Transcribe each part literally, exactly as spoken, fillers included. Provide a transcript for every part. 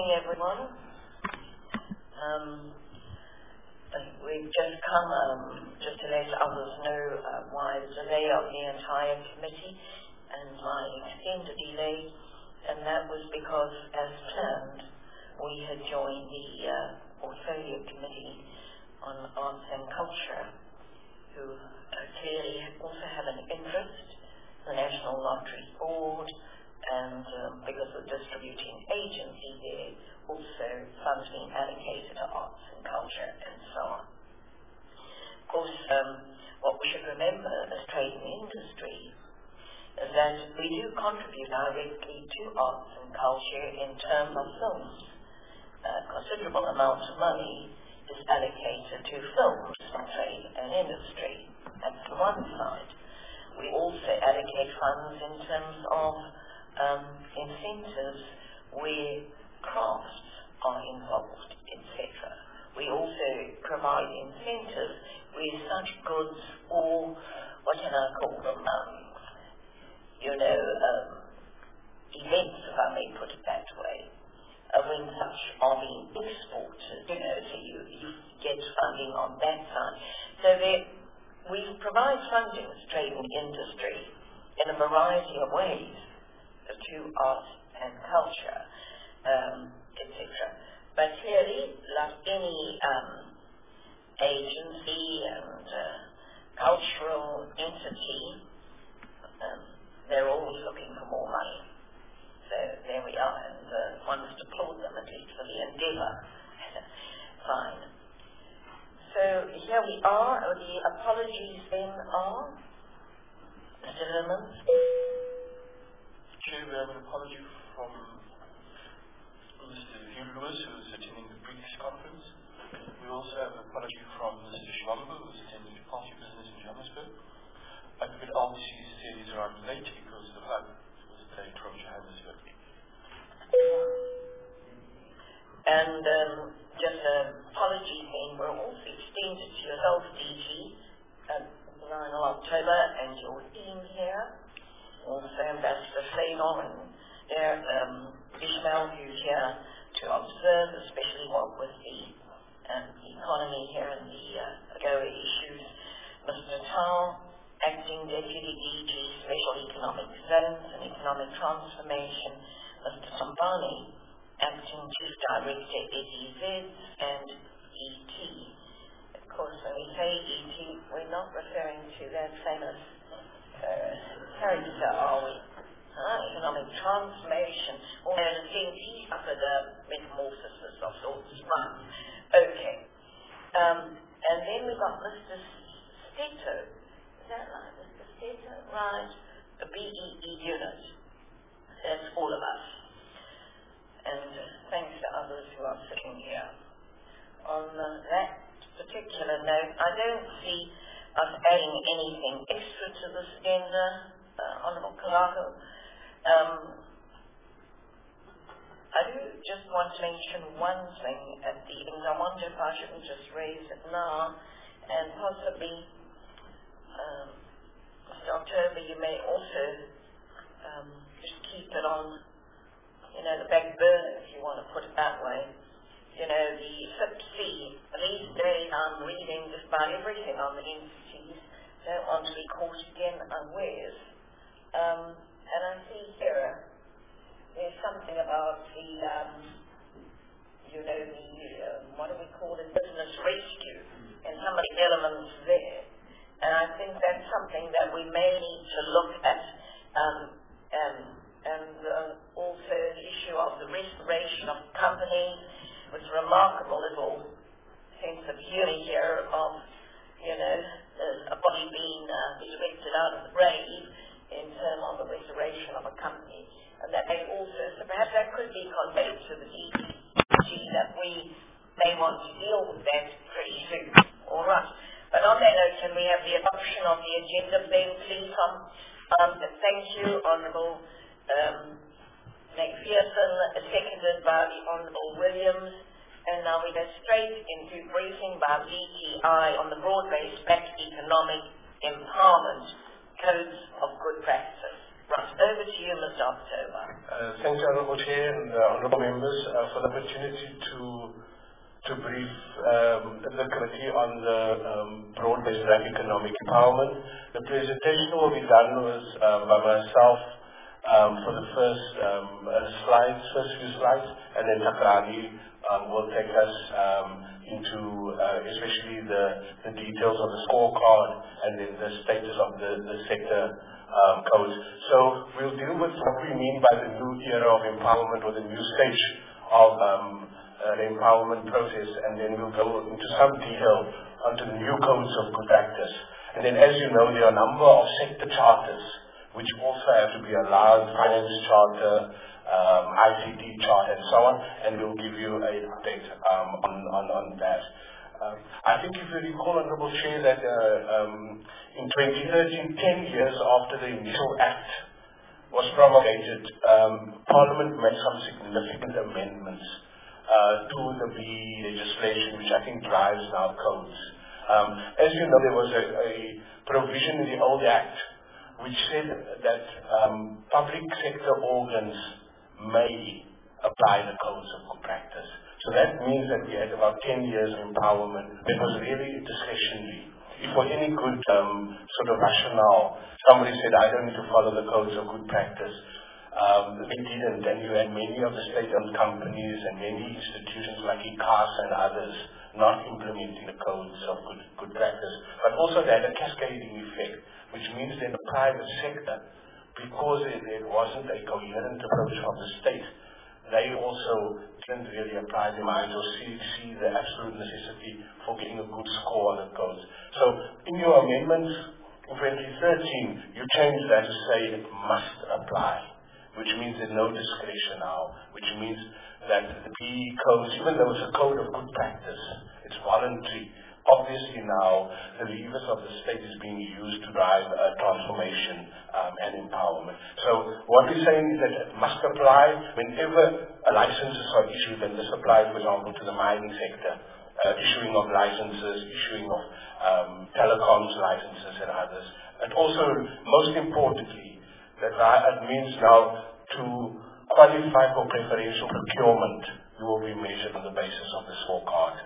morning, everyone. Um, we've just come um, just to let others know uh, why the delay of the entire committee and my extended delay, and that was because, as planned, we had joined the uh, Portfolio Committee on Arts and Culture, who uh, clearly also have an interest, the National Lottery Board, and um, because of the distributing agency there, also funds being allocated to arts and culture and so on. Of course, um, what we should remember as trade and industry is that we do contribute directly to arts and culture in terms of films. A considerable amount of money is allocated to films from trade and industry. That's the one side. We also allocate funds in terms of Um, incentives where crafts are involved, et cetera. We also provide incentives where such goods or, what can I call them, um, you know, um, events, if I may put it that way, uh, when such are being exported, you know, so you, you get funding on that side. So there, we provide funding to trade and industry in a variety of ways, to art and culture, um, et cetera. But clearly, like any um, agency and uh, cultural entity, um, they're always looking for more money. So there we are, and uh, one must applaud them at least for the endeavour. Fine. So here we are. The apologies then are, Mister Lemons. Chair, we have an apology from Mister Hugh Lewis, who is attending the British conference. We also have an apology from Mister Shwamba, who is attending the party business in Johannesburg. Advocate Almsey said he's arrived late because the flight was delayed from Johannesburg. And um, just an apology thing, we're also extended to yourself, D G, at the ninth of October, and your team here. Also Ambassador Fladon and there, um, Ishmael, who's here to observe, especially what with the, um, the economy here and the uh, AGOA issues. Mister Tao, Acting Deputy D G, Special Economic Zones and Economic Transformation. Mister Sambani, Acting Chief Director, E T Z and E T. Of course, when we say E T, we're not referring to that famous Uh, character, are we? Uh, economic transformation, or as a thing, he suffered a metamorphosis of sorts, right? Okay. Um, and then we've got Mister Steto. Is that right, Mister Steto? Right. The B E E unit. That's all of us. And uh, thanks to others who are sitting here. On uh, that particular note, I don't see us adding anything extra to this agenda, uh, Honourable Kalako. Um, I do just want to mention one thing at the end. I wonder if I shouldn't just raise it now, and possibly, um, Mister October, you may also um, just keep it on, you know, the back burner, if you want to put it that way. You know, the F I P C, these days I'm reading just about everything on the entities, don't want to be caught again unawares. Um, and I see here, there's something about the, um, you know, the, uh, what do we call it, business rescue, and some of the elements there. And I think that's something that we may need to look at, um, um, and uh, also the issue of the restoration of companies, with remarkable little sense of humor here of, you know, a body being uh, resurrected out of the grave in terms of the restoration of a company. And that may also, so perhaps that could be conveyed to the D G that we may want to deal with that pretty soon. All right. But on that note, can we have the adoption of the agenda then, please? Um, um, thank you, Honourable um, McPherson, seconded by the Honourable Williams, and now we go straight into briefing by B T I on the broad-based back economic empowerment codes of good practice. Right. right, over to you, Mister October. Uh, thanks, Honourable Chair and uh, Honourable Members, uh, for the opportunity to to brief um, the committee on the um, broad-based black economic empowerment. The presentation will be done was, uh, by myself um, for the first um, uh, slides, first few slides, and then Takrani um, will take us um, into uh, especially the, the details of the scorecard and then the status of the, the sector um, codes. So we'll deal with what we mean by the new era of empowerment or the new stage of um, uh, the empowerment process, and then we'll go into some detail onto the new codes of good practice. And then, as you know, there are a number of sector charters which also have to be allowed, finance charter, um, I C T charter, and so on, and we'll give you an update um, on, on, on that. Um, I think if you recall, Honourable Chair, that uh, um, in twenty thirteen, ten years after the initial Act was promulgated, um, Parliament made some significant amendments uh, to the B E E legislation, which I think drives now codes. Um, as you know, there was a, a provision in the old Act which said that um, public sector organs may apply the codes of good practice. So that means that we had about ten years of empowerment. It was really discretionary. If for any good um, sort of rationale, somebody said, I don't need to follow the codes of good practice, um, we didn't. And you had many of the state-owned companies and many institutions like ICASA and others not implementing the codes of good, good practice. But also they had a cascading effect, which means that the private sector, because it, it wasn't a coherent approach of the state, they also didn't really apply their minds or see, see the absolute necessity for getting a good score on the codes. So in your amendments in twenty thirteen, you changed that to say it must apply, which means there's no discretion now, which means that the B E E codes, even though it's a code of good practice, it's voluntary. Obviously now, the levers of the state is being used to drive uh, transformation um, and empowerment. So what we're saying is that it must apply whenever licenses are issued, and this applies, for example, to the mining sector, uh, issuing of licenses, issuing of um, telecoms licenses and others. And also, most importantly, that it means now to qualify for preferential procurement, you will be measured on the basis of the scorecard.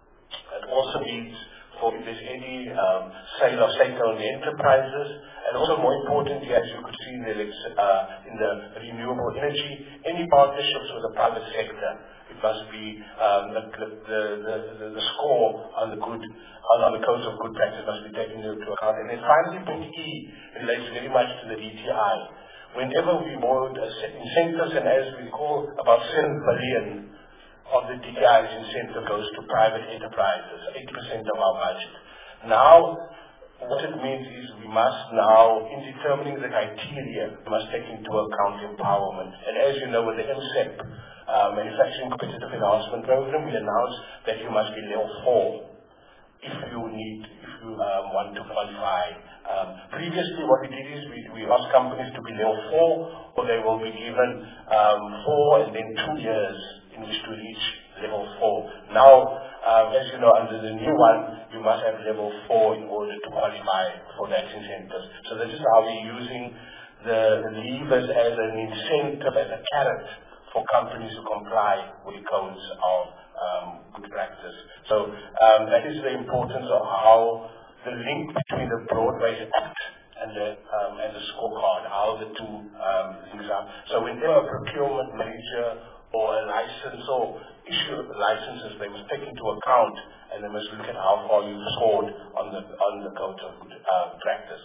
It also means for if there's any um, sale of state-owned enterprises, and also more importantly, as you could see in the, uh, in the renewable energy, any partnerships with the private sector, it must be um, the, the, the, the, the score on the good on, on the codes of good practice must be taken into account. And then finally, point E relates very much to the D T I. Whenever we award uh, incentives, and as we call about seven billion of the D T I's incentive goes to private enterprises, eighty percent of our budget. Now, what it means is we must now, in determining the criteria, we must take into account empowerment. And as you know, with the M S E P, uh, Manufacturing Competitive Enhancement Program, we announced that you must be level four if you need, if you um, want to qualify. Um, previously, what we did is we, we asked companies to be level four, or they will be given um, four and then two years in which to reach level four. Now, um, as you know, under the new one, you must have level four in order to qualify for that incentive. So this is how we're using the, the levers as an incentive, as a carrot for companies to comply with the codes of um, good practice. So um, that is the importance of how the link between the Broad-Based Act and the, um, and the scorecard, how the two um, things are. So whenever a procurement manager or a license or issue of licenses, they must take into account and they must look at how far you've scored on the on the code of good uh, practice.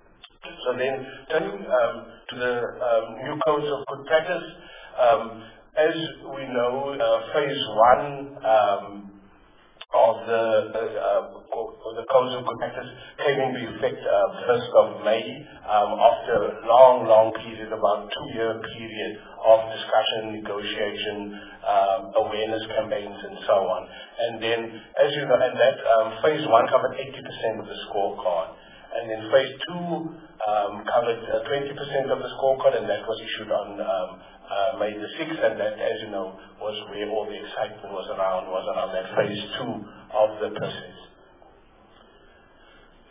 So then, turning um, to the um, new codes of good practice, um, as we know, uh, phase one um, of the uh, of the codes of good practice came into effect uh, first of May, um, after a long, long period, about two-year period of discussion, negotiation, um, awareness campaigns, and so on. And then, as you know, and that um, phase one covered eighty percent of the scorecard. And then phase two um, covered uh, twenty percent of the scorecard, and that was issued on um, uh, May the sixth, and that, as you know, was where all the excitement was around, was around that phase two of the process.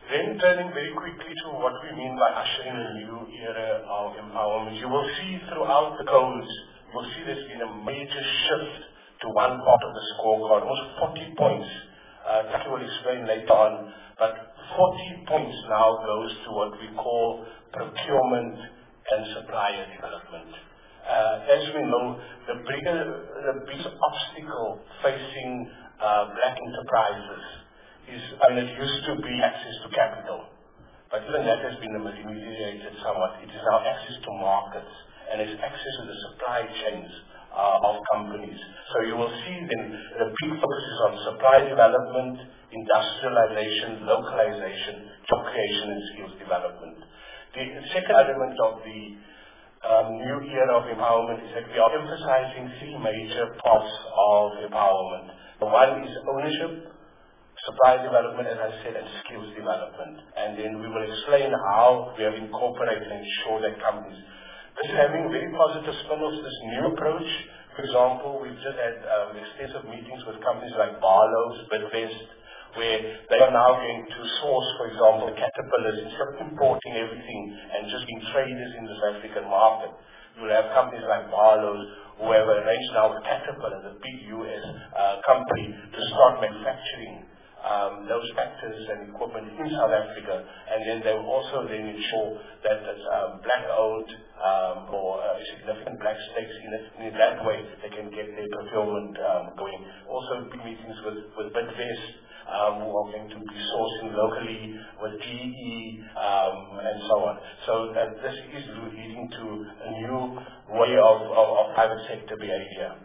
Then turning very quickly to what we mean by ushering a new era of empowerment. You will see throughout the codes, you will see there's been a major shift to one part of the scorecard, almost forty points. Uh, Taki will explain later on, but forty points now goes to what we call procurement and supplier development. Uh, as we know, the bigger, the biggest obstacle facing uh, black enterprises is, I mean, it used to be access to capital, but even that has been ameliorated somewhat. It is now access to markets, and it's access to the supply chains uh, of companies. So you will see then the big focus is on supply development, industrialization, localization, job creation, and skills development. The second element of the um, new era of empowerment is that we are emphasizing three major parts of empowerment. The one is ownership, supply development, as I said, and skills development. And then we will explain how we have incorporated and ensure that companies. This is having very positive spin-offs, this new approach. For example, we've just had um, extensive meetings with companies like Barlows, Bidvest, where they are now going to source, for example, the Caterpillars, instead of importing everything and just being traders in the South African market. You will have companies like Barlows who have arranged now with Caterpillar, the big U S uh, company, to start manufacturing Um, those factors and equipment in South Africa, and then they will also then ensure that it's um, black-owned um, or uh, significant black stakes in it. And in that way, they can get their procurement um, going. Also, meetings with, with Bidvest, um, who are going to be sourcing locally with G E um, and so on. So that this is leading to a new way of, of, of private sector behavior.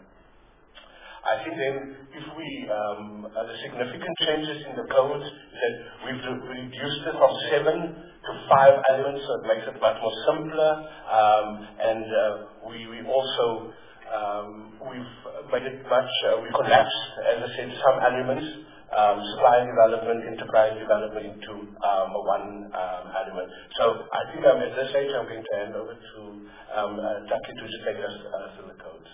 I think then if we, um, uh, the significant changes in the codes is that we've re reduced it from seven to five elements, so it makes it much more simpler, um, and uh, we, we also, um, we've made it much, uh, we collapsed, as I said, some elements, um, supply development, enterprise development into um, one um, element. So I think um, at this stage I'm going to hand over to um, uh, Taki to just take us uh, through the codes.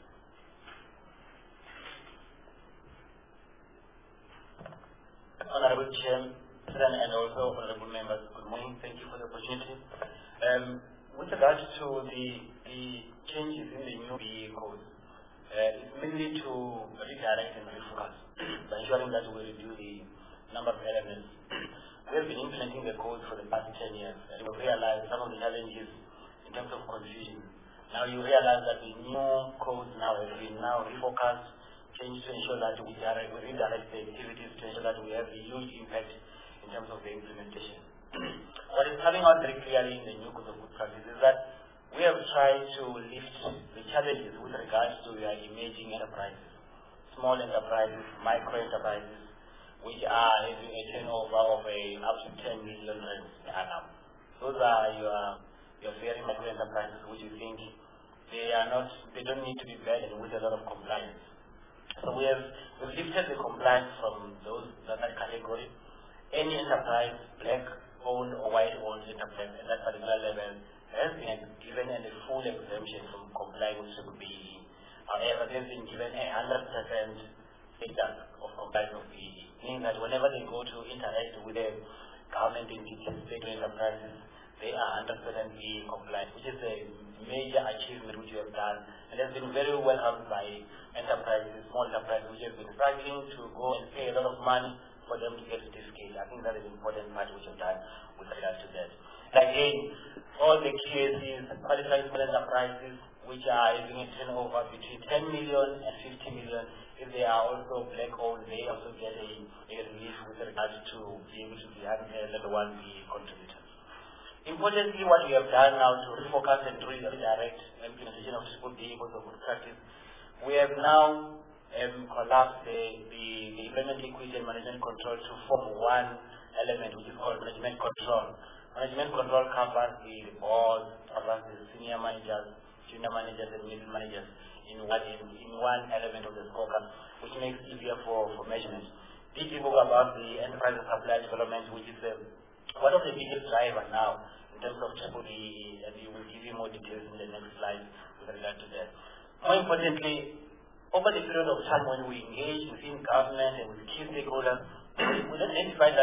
Honorable Chairman and also honorable members, good morning. Thank you for the opportunity. Um, with regards to the, the changes in the new B E code, uh, it's mainly to redirect and refocus by ensuring that we reduce the number of elements. We have been implementing the code for the past ten years, and we've realized some of the challenges in terms of confusion. Now you realize that the new codes now have been now refocused, change to ensure that we, direct, we redirect the activities to ensure that we have a huge impact in terms of the implementation. What is coming out very clearly in the new code of good practice is that we have tried to lift the challenges with regards to your emerging enterprises, small enterprises, micro enterprises, which are having a turnover of a, up to ten million rands per annum. Those are your, your very micro enterprises which you think they are not, they don't need to be burdened with a lot of compliance. So we have we've lifted the compliance from those that, that category. Any enterprise, black-owned or white-owned enterprise at that particular level has been given a full exemption from complying with triple B E E. However, they've been given a hundred percent status of compliance with B E E, meaning that whenever they go to interact with the government entities, state enterprises, they are one hundred percent B E E compliant, which is a major achievement which we have done, and has been very welcomed by enterprises, small enterprises, which have been struggling to go and pay a lot of money for them to get to this scale. I think that is an important part which we've done with regards to that. And again, all the Q S Es, qualified small enterprises, which are having a turnover between ten million and fifty million, if they are also black-owned, they also get a, a relief with regards to being able to be a level one B contributors. Importantly, what we have done now to refocus and redirect implementation of triple B because of good practice, we have now um, collapsed the, the, the implement equity and management control to form one element, which is called management control. Management control covers the board, covers the senior managers, junior managers, and middle managers in one, in, in one element of the scorecard, which makes it easier for, for measurement. D G spoke about the enterprise and supply development, which is a one of the biggest drivers now in terms of triple B E E, and we will give you more details in the next slide with regard to that. More importantly, over the period of time when we engage within government and with key stakeholders, we identify that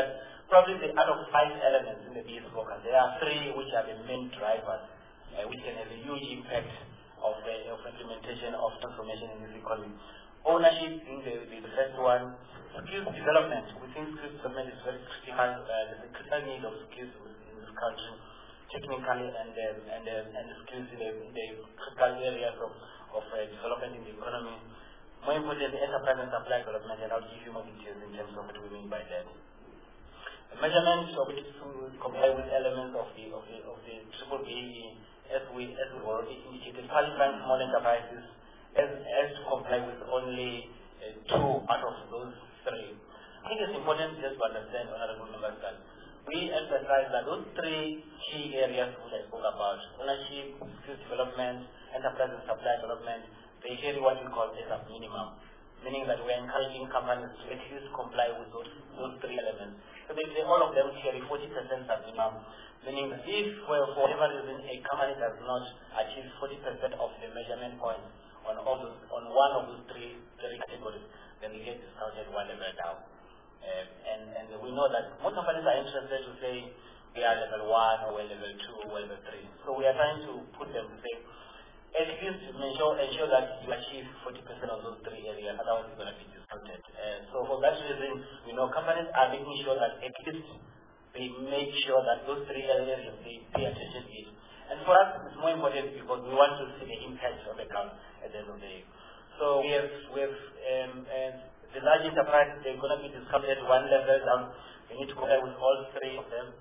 probably the out of five elements in the B E scorecard, there are three which are the main drivers, uh, which can have a huge impact of the of implementation of transformation in this economy. Ownership being the, the, the first one. Skills development. We think skills development is very critical. Uh, there's a critical need of skills in this country, technically and um, and um, and the skills in the, in the critical areas of, of uh, development in the economy. More importantly, enterprise and supply development, and I'll give you more details in terms of what we mean by that. Measurements of it to comply with elements of the of the of the triple B E, as we as we already indicated, qualifying small enterprises as as to comply with only uh, two out of those three. I think it's important just to understand, honorable members, that we emphasize that those three key areas which I spoke about, ownership, skills development, enterprise and supply development, they carry what we call as a minimum, meaning that we're encouraging companies to at least comply with those, those three elements. So they say all of them carry forty percent as minimum, meaning that if for, for whatever reason a company does not achieve forty percent of the measurement points on all those, on one of those three, three categories, then they get discounted one level down. Um, and, and we know that most companies are interested to say we are level one or we're level two or level three. So we are trying to put them to say, at least ensure, ensure that you achieve forty percent of those three areas, otherwise it's going to be discounted. Uh, so for that reason, we know companies are making sure that at least they make sure that those three areas they pay attention to it. And for us, it's more important because we want to see the impact of the ground at the end of the day. So we have, we have um, uh, the large enterprises, they're going to be discounted one level down. We need to comply with all three of them.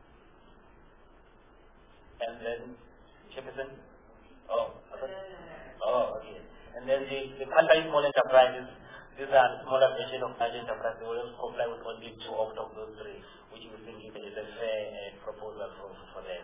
And then, Jefferson? Oh, oh, okay. And then the, the qualified small enterprises, these are smaller version of large enterprises. They will comply with only two out of those three, which we think is a fair uh, proposal for, for them.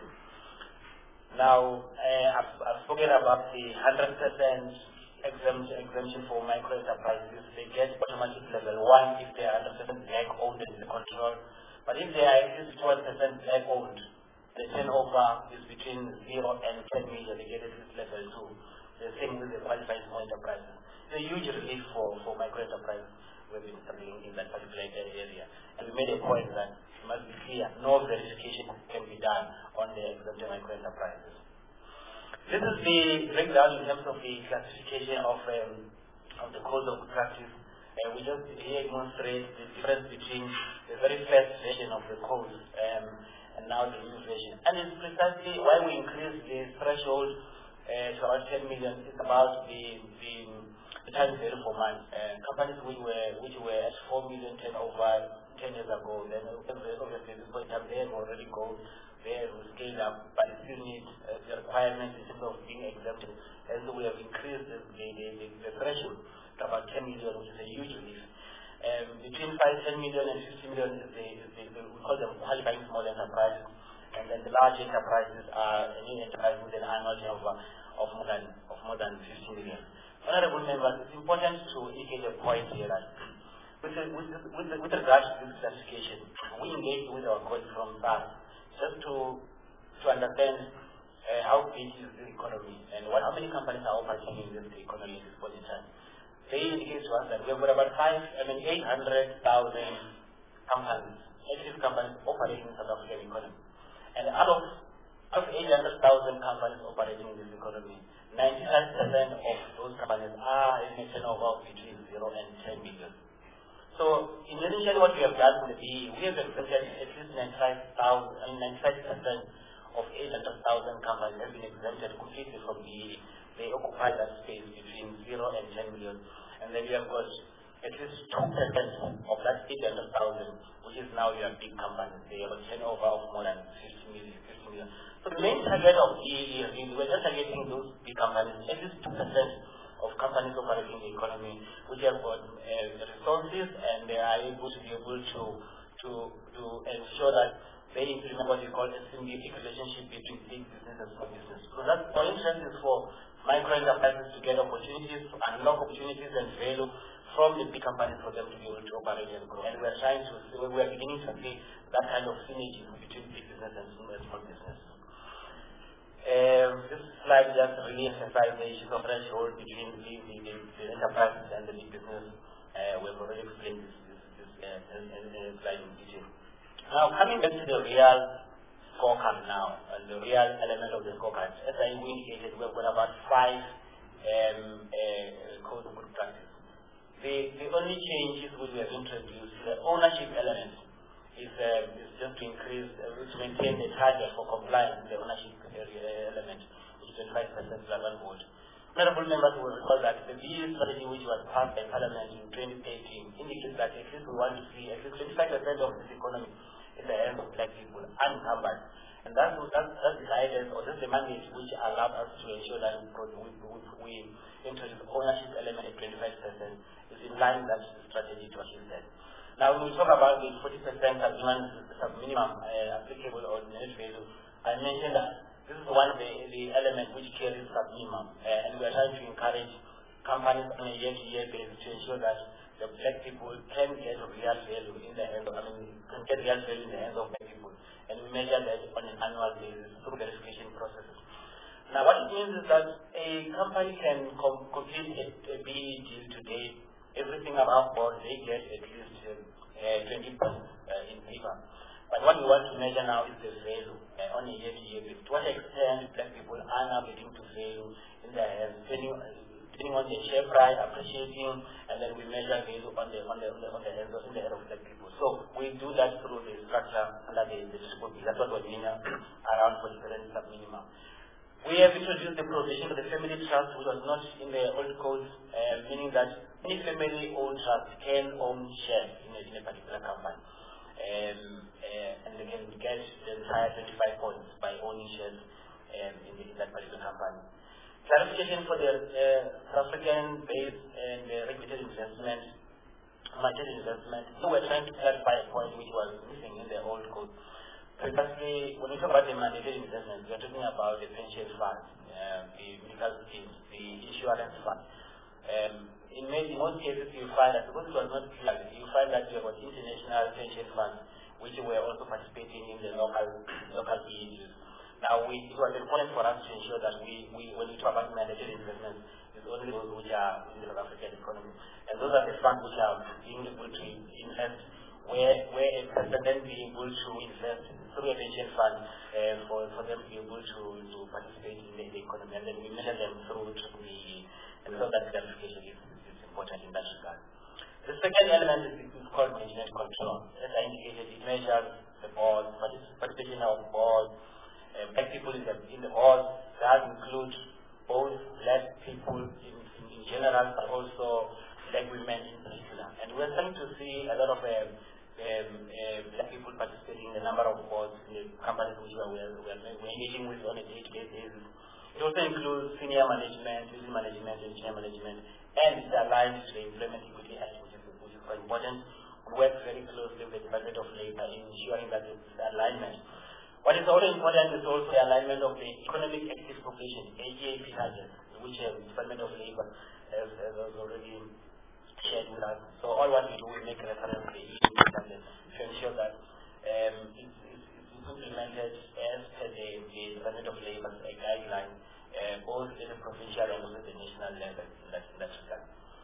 Now, uh, I've, I've spoken about the one hundred percent exemption, exemption for micro enterprises. They get automatic level one if they are one hundred percent black owned in the control. But if they are at least twelve percent black owned, the turnover is between zero and ten million. They get at least level two. The same with the qualified small enterprises. It's a huge relief for, for micro enterprises we've been serving in that particular area. And we made a point that it must be clear, no verification can be done on the exempted micro enterprises. This is the breakdown in terms of the classification of um, of the codes of practice. Uh, we just here demonstrate the difference between the very first version of the code um, and now the new version. And it's precisely why we increased the threshold uh, to about ten million. It's about the the, the time value for money. Uh, companies which were which were at four million turnover ten years ago, then obviously this point up they have already gone. They have scaled up, but it still needs uh, the requirements in terms of being exempted. And so we have increased the, the, the, the threshold to about ten million, which is a huge relief. Um, between five, ten million and fifty million is the, is the, the we call them qualifying small enterprises. And then the large enterprises are any enterprise with an annual turnover of more than of more than fifty million. Honorable members, it's important to indicate a point here that with, with, with, with regard to this classification, we engage with our colleagues from S A R S just to to understand uh, how big is the economy and what how many companies are operating in this economy at this point in time. They indicate to us that we have got about five, I mean eight hundred thousand companies, active companies operating in the South African economy. And out of out of eight hundred thousand companies operating in this economy, ninety-five percent of those companies are in a turnover between zero and ten million. So, initially what we have done with the B E, we have exempted at least ninety-five percent of eight hundred thousand companies have been exempted completely from B E. They occupy that space between zero and ten million. And then we have got at least two percent of that eight hundred thousand, which is now your big companies. They have a turnover of more than fifty million. So the main target of B E is really, we're just targeting those big companies, at least two percent of companies operating in the economy, which have got uh, resources and they are able to be able to to to ensure that they implement what we call a symbiotic relationship between big business and small business. So that's our interest is for micro enterprises to get opportunities, to unlock opportunities and value from the big companies for them to be able to operate and grow. And we're trying to see, we are beginning to see that kind of synergy between big business and small business. Um, this slide just really emphasizes the issue of threshold between the, the, the, the enterprises and the big business. Uh, we have already explained this, this, this uh, in, in, in slide in detail. Now, coming back to the real scorecard now, and the real element of the scorecard, as I indicated, we've got about five um, uh, codes of good practice. The, the only changes which we have introduced, the ownership element, is, uh, is just to increase, uh, to maintain the target for compliance with the ownership area element, which is twenty-five percent relevant vote. Honorable members will recall that the B E strategy which was passed by Parliament in twenty thirteen indicates that at least we want to see at least twenty-five percent of this economy in the hands of black people unencumbered. And that's, that's, that's the guidance or that's the mandate which allowed us to ensure that we, we, we introduce ownership element at twenty-five percent is in line with that strategy to achieve that. Now when we talk about the forty percent sub-minimum uh, applicable or net value, I mentioned that this is one of the, the elements which carries sub-minimum, uh, and we are trying to encourage companies on a year-to-year basis to ensure that the black people can get real value in the hands of, I mean, can get real value in the hands of black people, and we measure that on an annual basis through verification processes. Now, what it means is that a company can com complete a, a B E deal today, everything above board, they get at least uh, twenty percent uh, in paper. But what we want to measure now is the value uh, on a year-to-year basis. To what extent black people are now getting to value in their hands, depending, depending on the share price appreciating, and then we measure value on the on the on the, on the hands of in the head of black people. So we do that through the structure under the the triple B. That's what we mean uh, around forty percent sub minimum. We have introduced the provision of the family trust, which was not in the old code, uh, meaning that any family-owned trust can own shares in a, in a particular company. Um, uh, and they can get the entire twenty-five points by owning shares um, in, the, in that particular company. Clarification for the uh, South African-based and uh, regulated investment, mandated investment. So we're trying to clarify a point which was missing in the old code. Previously, when we talk about the mandated investment, we're talking about the pension funds, uh, the medical schemes, the insurance fund. Um, In, many, in most cases, you find that because it was not clear, you find that there was international pension funds which were also participating in the local local E E Us. Now, we, it was important for us to ensure that we, we when we talk about mandatory investments, it's only those which are in the South African economy, and those are the funds which are being able to invest, where where a person then being able to invest through a pension fund uh, for for them to be able to to participate in the, the economy, and then we measure them through the and so that clarification is. Important in that regard. The second element is, is called management control. As I indicated, it measures the board, participation of board, uh, black people in the, in the board. That includes both black people in, in, in general, but also black women in particular. And we're starting to see a lot of uh, um, uh, black people participating in a number of boards in the companies which we're, we're, we're engaging with on a day-to-day basis. It also includes senior management, middle management, and senior management, and it's aligned to the Employment Equity Act, which is, which is quite important. We work very closely with the Department of Labour in ensuring that it's alignment. What is also important is also the alignment of the Economic Active Population, A G A P targets, which the Department of Labour has, has already shared with us. So all what we do, we make reference to the E A P targets to ensure that um, it's, it's, it's implemented as per the, the Department of Labour's guideline, Uh, both at the provincial and also the national level in that, in that regard.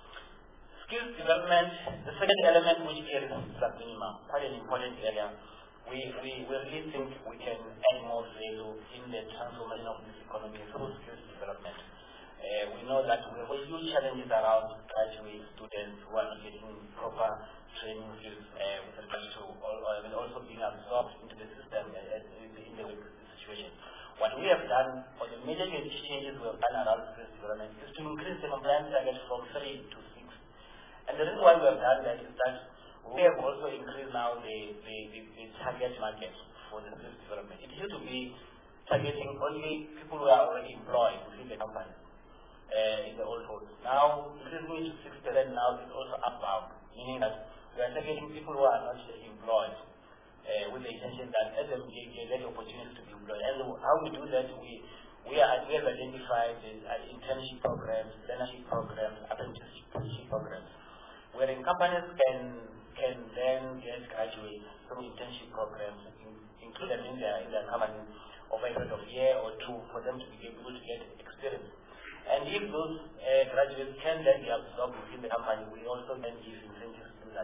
Skills development, the second element which carries sub-minimum, quite an important area. We, we, we really think we can add more value in the transformation of this economy through skills development. Uh, we know that we have huge challenges around graduate students who are not getting proper training skills uh, with regard to all, uh, and also being absorbed into the system uh, in the, in the situation. What we have done, or the major changes we have done around skills development, is to increase the compliance target from three to six. And the reason why we have done that is that we have also increased now the, the, the, the target market for the skills development. It used to be targeting only people who are already employed within the company uh, in the old code. Now, increasing it to six percent now is also upbound, meaning that we are targeting people who are not employed. Uh, with the intention that as they get the opportunity to be employed. And how we do that, we we, are, we have identified the uh, internship programs, learnership programs, apprenticeship programs, wherein companies can can then get graduates through internship programs, in, include them in their in their company over a period of a year or two for them to be able to get experience. And if those uh, graduates can then be absorbed within the company, we also then give incentives to that.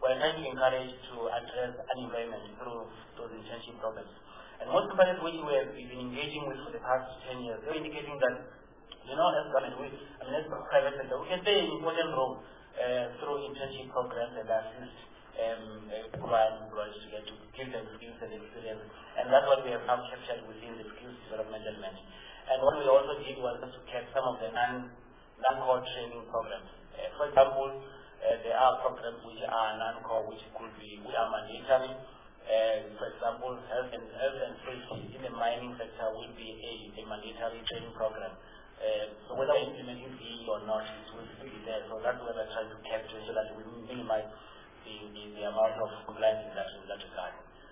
we're trying to encourage to address unemployment through those internship programs. And most companies which we have been engaging with for the past ten years, they're indicating that, you know, as government, we, I mean, as private sector, we can play an important role uh, through internship programs and assist um, uh, employees to get to give them skills and experience. And that's what we have now captured within the skills development element. And what we also did was to capture some of the non, non-core training programs. Uh, for example, uh, there are programs which are non-core, which could be, which are mandatory. Uh, for example, health and, health and safety in the mining sector will be a, a mandatory training program. Uh, so whether we're implementing P E or not, it will still be there. So that's what we're trying to capture so that we minimize the, the, the amount of compliance in that, in that regard.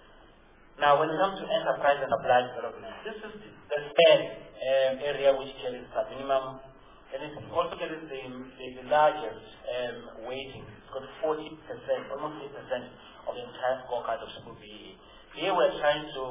Now, when it comes to enterprise and supply development, this is the third um, area which carries the minimum, and it also carries the, the, the largest um, weighting. It's got forty percent, almost eight percent of the entire scorecard of Triple B E. Here we're trying to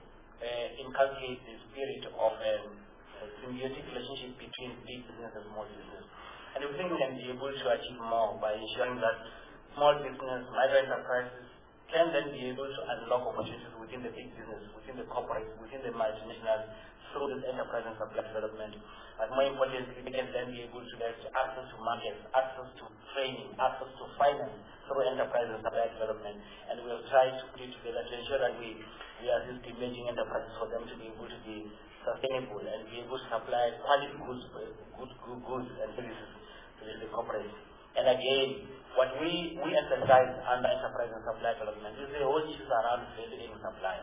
uh, inculcate the spirit of um, a symbiotic relationship between big business and small business. And we think we can be able to achieve more by ensuring that small business, micro enterprises, can then be able to unlock opportunities within the big business, within the corporates, within the multinationals, through this enterprise and supply development. But more importantly, they can then be able to get access to markets, access to training, access to finance through enterprise and supply development. And we have tried to put it together to ensure that we, we assist emerging enterprises for them to be able to be sustainable and be able to supply quality goods, good, good goods and services to the corporates. And again, what we, we emphasize under enterprise and supply development is the whole issues around value supplier.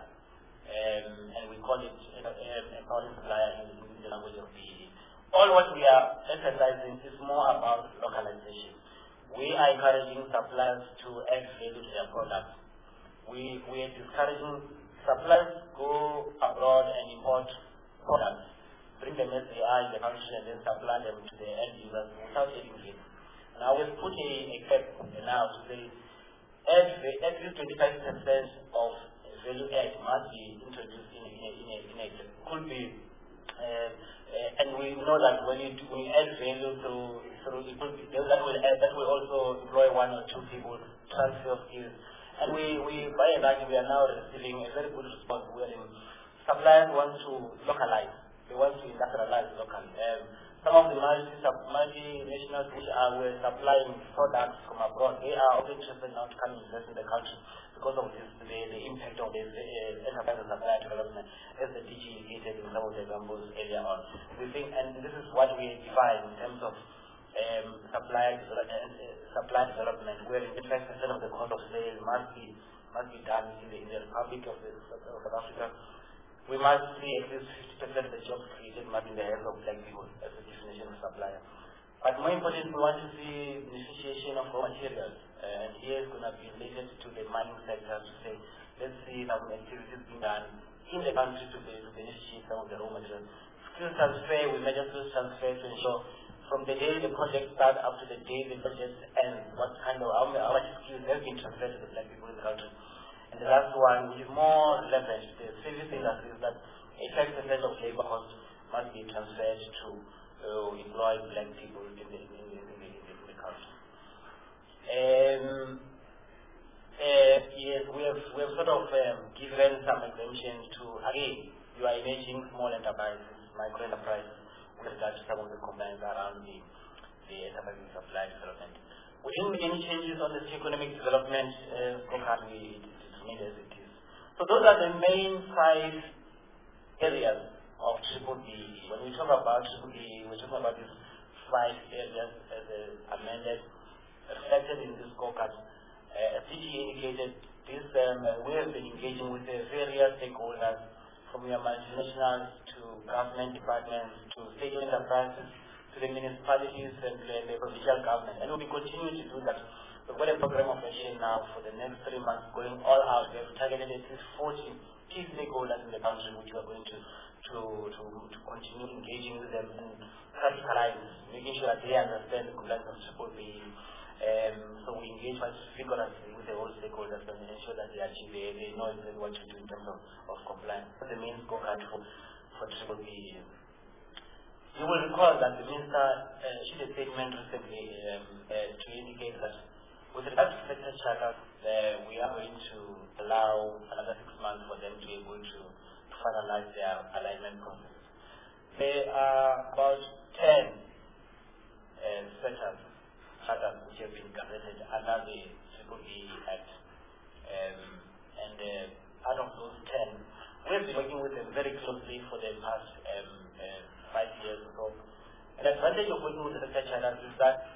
Um, and we call it uh, um, empowering supplier in, in the language of B E. All what we are emphasizing is more about localization. We are encouraging suppliers to add value to their products. We, we are discouraging suppliers go abroad and import products, bring them as they are in the country and then supply them to the end users without adding value. Now we've put a, a cap now to say add, at least twenty-five percent of value add must be introduced in a, in a, in a, in a could be, uh, uh, and we know that when you, do, when you add value through, through it could be, that will add, that will also employ one or two people, transfer skills. And we, we by and large, we are now receiving a very good response wherein suppliers want to localize, they want to industrialize locally. Um, Some of the multi multinationals which are were supplying products from abroad, they are also interested now to come invest in the country because of this, the, the impact of this uh, enterprise and supply development, as the D G indicated in some of the examples earlier on. We think, and this is what we define in terms of um, supply, uh, supply development, where twenty-five percent of the cost of sale must be must be done in the, in the Republic of, the, of South Africa. We must see at least fifty percent of the jobs created must be in the hands of black people as a definition of supplier. But more important, we want to see beneficiation of raw materials. Uh, and here is going to be related to the mining sector to say, let's see some activities being done in the country to, be, to beneficiate some of the raw materials. Skills transfer, we measure skills transfer to ensure from the day the project starts up to the day the project ends, what kind of, how much skills have been transferred to the black people in the country. And the last one, which is more leveraged, the service industry, is that eighty-five percent of labor costs must be transferred to uh, employ black people in the, in the, in the, in the country. Um, uh, yes, we have, we have sort of um, given some exemption to, again, you are imaging small enterprises, micro enterprises, with regard to some of the compliance around the, the enterprise and supply development. We didn't make any changes on the economic development uh, scorecard, we made as it is. So those are the main five areas of Triple B E. When we talk about Triple B E, we're talking about these five areas as uh, amended, reflected in this scorecard. Uh, as D G indicated, this, um, uh, we have been engaging with the various stakeholders, from your multinationals to government departments, to state enterprises, to the municipalities and the, the provincial government. And we will continue to do that. We've got a program of action now for the next three months going all out. We have targeted at least forty key stakeholders in the country which we are going to, to, to, to continue engaging with them and practicalize, making sure that they understand the compliance of Triple B E. Um, so we engage vigorously with the whole stakeholders and ensure that they achieve, they, they know exactly what to do in terms of, of compliance. That's the main scorecard for, for Triple B E. You will recall that the Minister uh, issued a statement recently um, uh, to indicate that With regard to sector charters, uh, we are going to allow another six months for them to be able to, to finalize their alignment process. There are about ten uh, sectors charters which have been gazetted under the Triple E Act. Um, and uh, out of those ten, we have been working with them very closely for the past um, uh, five years or so. And the advantage of working with the sector charters is that,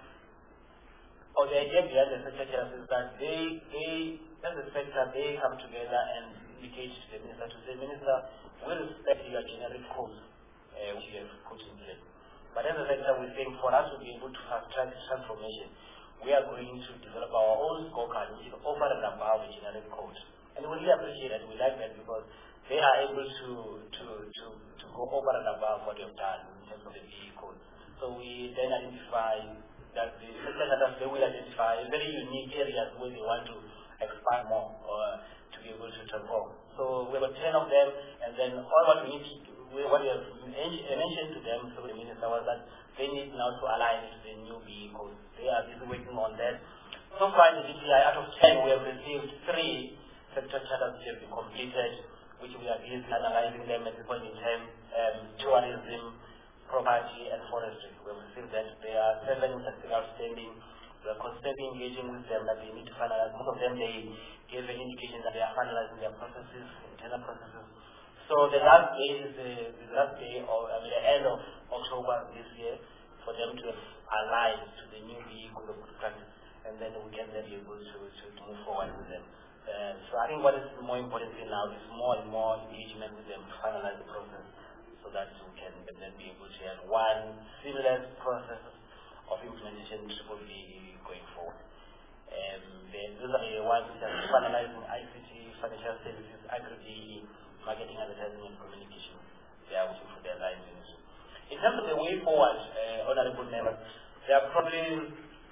or the idea behind the sector charters is that they, they, as a sector, they come together and indicate to the minister to say, Minister, we respect your generic codes uh, which you have put in place. But as a sector, we think for us to be able to fast track transformation, we are going to develop our own scorecard, which is over and above the generic code. And we really appreciate that. We like that because they are able to to to, to go over and above what they have done in terms of the B E code. So we then identify that the sector that they will identify very unique areas where they want to expand more or to be able to transform. So we have ten of them, and then all what we need to do, what we have mentioned to them through the minister was that they need now to align to the new B E code. They are busy working on that. So far in the D T I, out of ten, we have received three sector charters which have been completed, which we are busy analyzing them at this point in time. Um, tourism, property, and forestry. We have received that. There are seven which are still outstanding. We are constantly engaging with them that they need to finalize. Most of them, they gave an indication that they are finalizing their processes, internal processes. So the last day is the, the last day, or I mean the end of October this year, for them to align to the new B E code of good practice, and then we can then be able to, to, to move forward with them. Uh, so I think what is more important now is more and more engagement with them to finalize the process, so that we can then be able to have one seamless process of implementation triple B going forward. Um, the, those are the ones which are finalizing I C T, financial services, agri-B E, marketing, advertising, and communication. They are waiting for their lines in. In terms of the way forward, uh, honorable members, there are probably,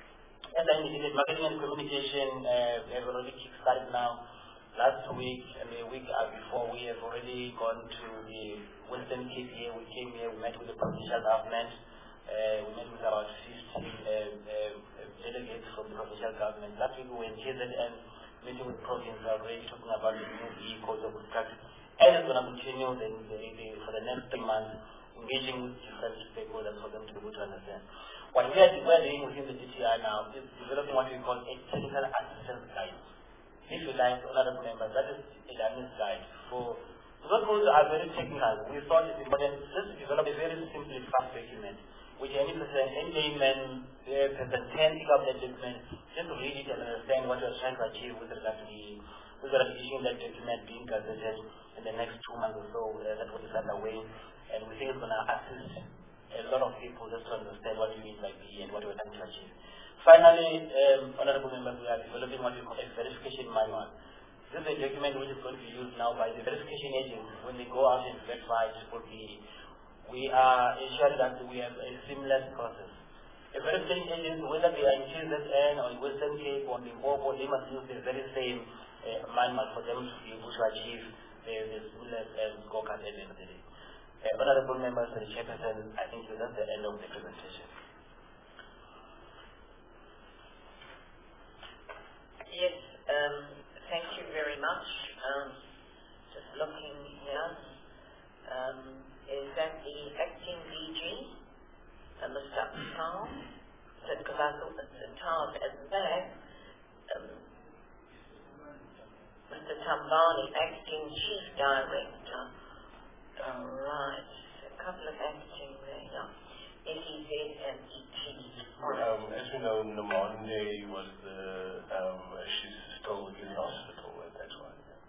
as I indicated, marketing and communication uh, have already kick-started now. Last week and the week before, we have already gone to the Western Cape here. We came here, we met with the provincial government. Uh, we met with about fifty uh, uh, delegates from the provincial government. Last week we were in K Z N, meeting with province already, talking about the new B E codes of good practice. And it's going to continue the, the, the, for the next three months, engaging with different stakeholders for them to be able to understand. What we are, we are doing within the D T I now is developing what we call a technical assistance guide. If you like, honorable members, that is a dynamic guide. For those who are very technical, we thought it's important just to develop a very simplified document, which any person, any layman, uh, person can pick up that document, just to read it and understand what you are trying to achieve with regard to the with regard to issuing that document being gazetted in the next two months or so. Uh, that what is underway, and we think it's going to assist a lot of people just to understand what you mean by B E and what we're trying to achieve. Finally, um, honorable members, we are developing what we call a verification manual. This is a document which is going to be used now by the verification agents when they go out and verify triple B E. We are ensuring that we have a seamless process. A verification agent, whether they are in K Z N or in Western Cape or in Limpopo, they must use the very same uh, manual for them to be able to achieve the, the seamless uh, scorecard at the end of the day. Uh, honorable members and the chairperson, I think that's the end of the presentation. Yes, um, thank you very much. Um, just looking here, um, is that the acting D G, uh, Mister Tom? Because I thought Mister Tom at the back. Um, Mister Tambani, acting chief director. All right, a couple of acting there, yeah. S E Z and E T. Um, as we know, Nomonde was the, um, she's still in the hospital, and that's why.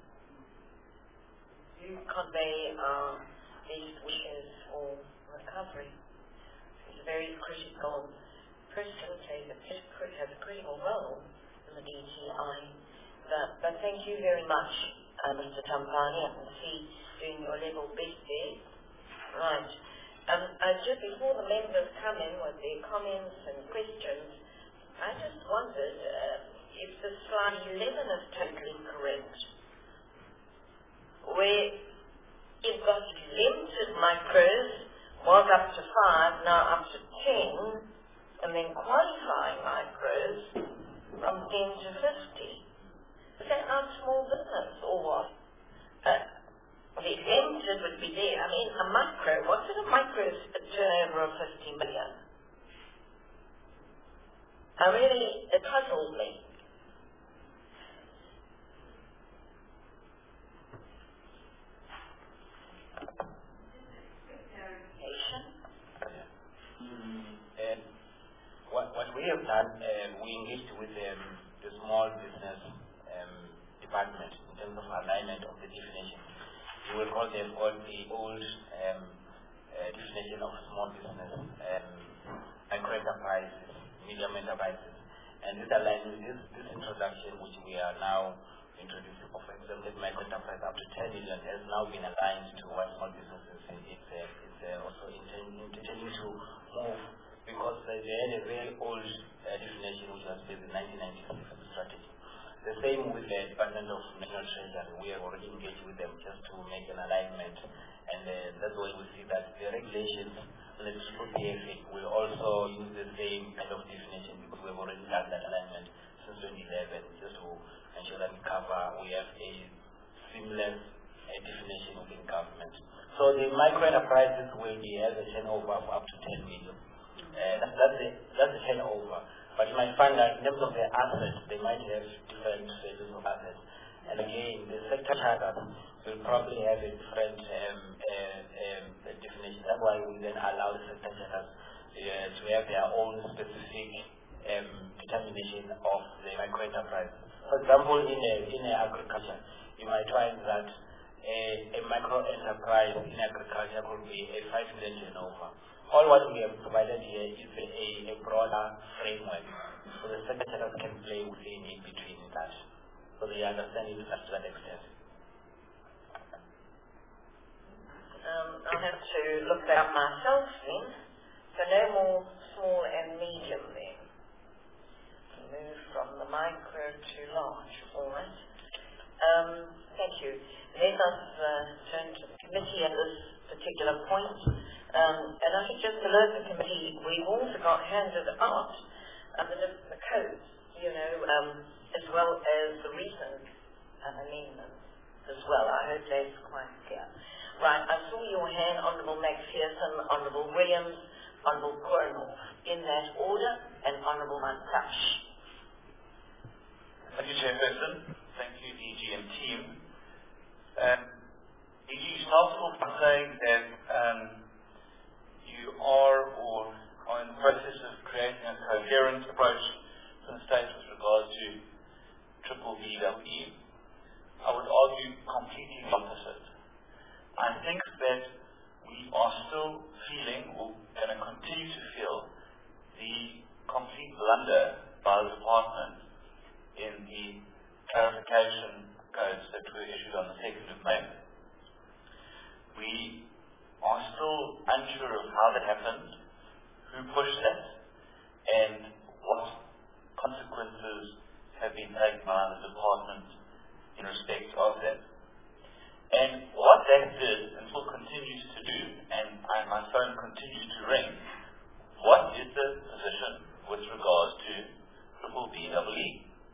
You convey uh, these wishes for recovery. She's a very critical person, plays a, has a critical role in the D T I. But, but thank you very much, uh, Mister Tampani. I can see doing your level best there. Right. Um, uh, just before the members come in with their comments and questions, I just wondered uh, if the slide eleven is totally correct, where you've got exempted micros, was up to five, now up to ten, and then qualifying micros from D fourteen to fifty. Is that not small business or what? Uh, the exempted would be there. I mean, a micro, what's in a micro turnover of fifty million? I really, it puzzled me. And what, what we have done, uh, we engaged with um, the small business um, department in terms of alignment of the definition. You will call them all the old um, uh, definition of small business, um, micro enterprises, medium enterprises. And this aligns with this, this introduction, which we are now introducing, for example, micro enterprise up to ten million has now been aligned to what small businesses is uh, is uh, also intending, intending to move, because uh, they had a very old uh, definition which was based in nineteen ninety-six strategy. The same with the Department of National Treasury. We have already engaged with them just to make an alignment, and uh, that's why we see that the regulations on the triple P F A will also use the same kind of definition, because we have already done that alignment since twenty eleven, just to ensure that we cover, we have a seamless uh, definition within government. So the micro enterprises will be as a turnover of up to ten million. Uh, that, that's, the, that's the turnover. But you might find that in terms of their assets, they might have different phases of assets. And again, the sector charters will probably have a different um, uh, um, definition. That's why we then allow the sector charters uh, to have their own specific um, determination of the micro enterprise. For example, in a, in a agriculture, you might find that a, a micro enterprise in agriculture could be a five million turnover. All what we have provided here is a, a, a broader framework, so the secretaries can play within in between that, so they understand it to that extent. Um, I'll have to look that up myself then. So no more small and medium then. Move from the micro to large, all right. Um, thank you. Let us uh, turn to the committee at this particular point. Um, and I should just alert the committee, we've also got handed out uh, the, the codes, you know, um, as well as the recent uh, amendments as well. I hope that's quite clear. Right, I saw your hand, Honourable McPherson, Honourable Williams, Honourable Coronel, in that order, and Honourable Mantash. Thank you, Chairperson. Thank you, D G and team. Um, D G, you started off by saying that um, you are or are in the process of creating a coherent approach to the state with regards to triple B W E. I would argue completely the opposite. I think that we are still feeling, or going to continue to feel, the complete blunder by the department in the clarification codes that were issued on the second of May. We are still unsure of how that happened, who pushed that, and what consequences have been taken by the department in respect of that. And what that did, and still continues to do, and I, my phone continues to ring, what is the position with regards to triple B W E?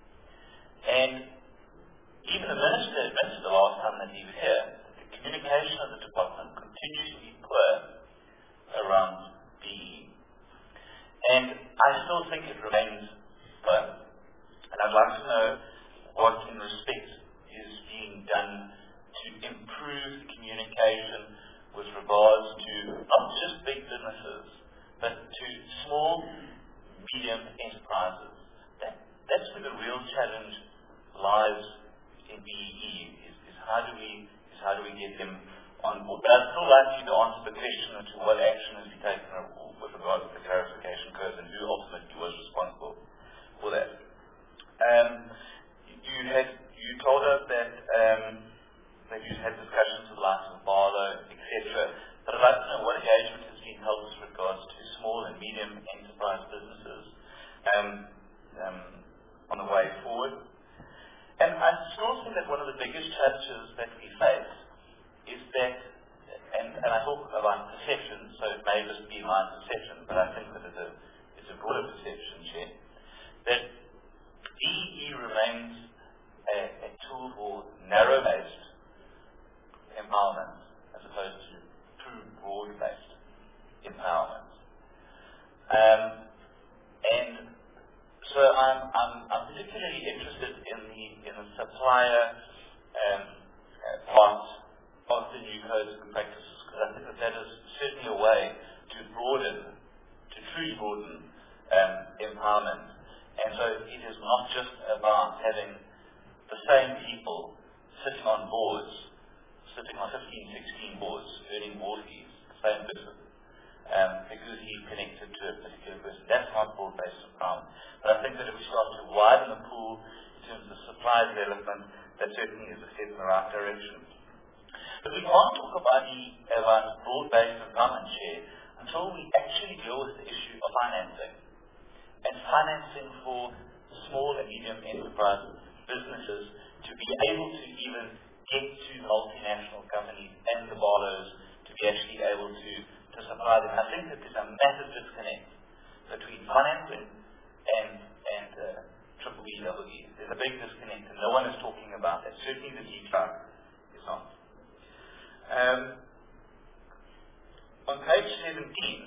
And even the minister admitted the last time that he was here, that the communication of the department continues to be poor around B E. And I still think it remains poor. And I'd like to know what in respect is being done to improve the communication with regards to not just big businesses, but to small, medium enterprises. That, that's where the real challenge lies in B E E, is, is how do we is how do we get them on board. But I'd still like you to answer the question as to what action has been taken with regard to the clarification code and who ultimately was responsible for that. Um, you had you told us that um, that you had discussions with the likes of Barlow, et cetera. But I'd like to know what engagement has been held with regards to small and medium enterprise businesses um, um, on the way forward. And I still think that one of the biggest challenges that we face is that, and, and I talk about perception, so it may just be my perception, but I think that it's a, it's a broader perception, Chair, that B E E I'm, I'm, I'm particularly interested in the, in the supplier um, uh, part of the new codes and practices, because I think that that is certainly a way to broaden, to truly broaden um, empowerment. And so it is not just about having the same people sitting on boards, sitting on fifteen, sixteen boards, earning board fees, the same person, um, because he's connected to a particular person. That's not broad-based empowerment. But I think that if we start to widen the pool in terms of supply development, that certainly is a step in the right direction. But we can't talk about, the, about broad-based empowerment share until we actually deal with the issue of financing. And financing for small and medium enterprise businesses to be able to even get to multinational companies and the borrowers to be actually able to, to supply them. I think that there's a massive disconnect between financing and, and uh, triple B double E. There's a big disconnect and no one is talking about that. Certainly the G T I is not. Um, on page seventeen,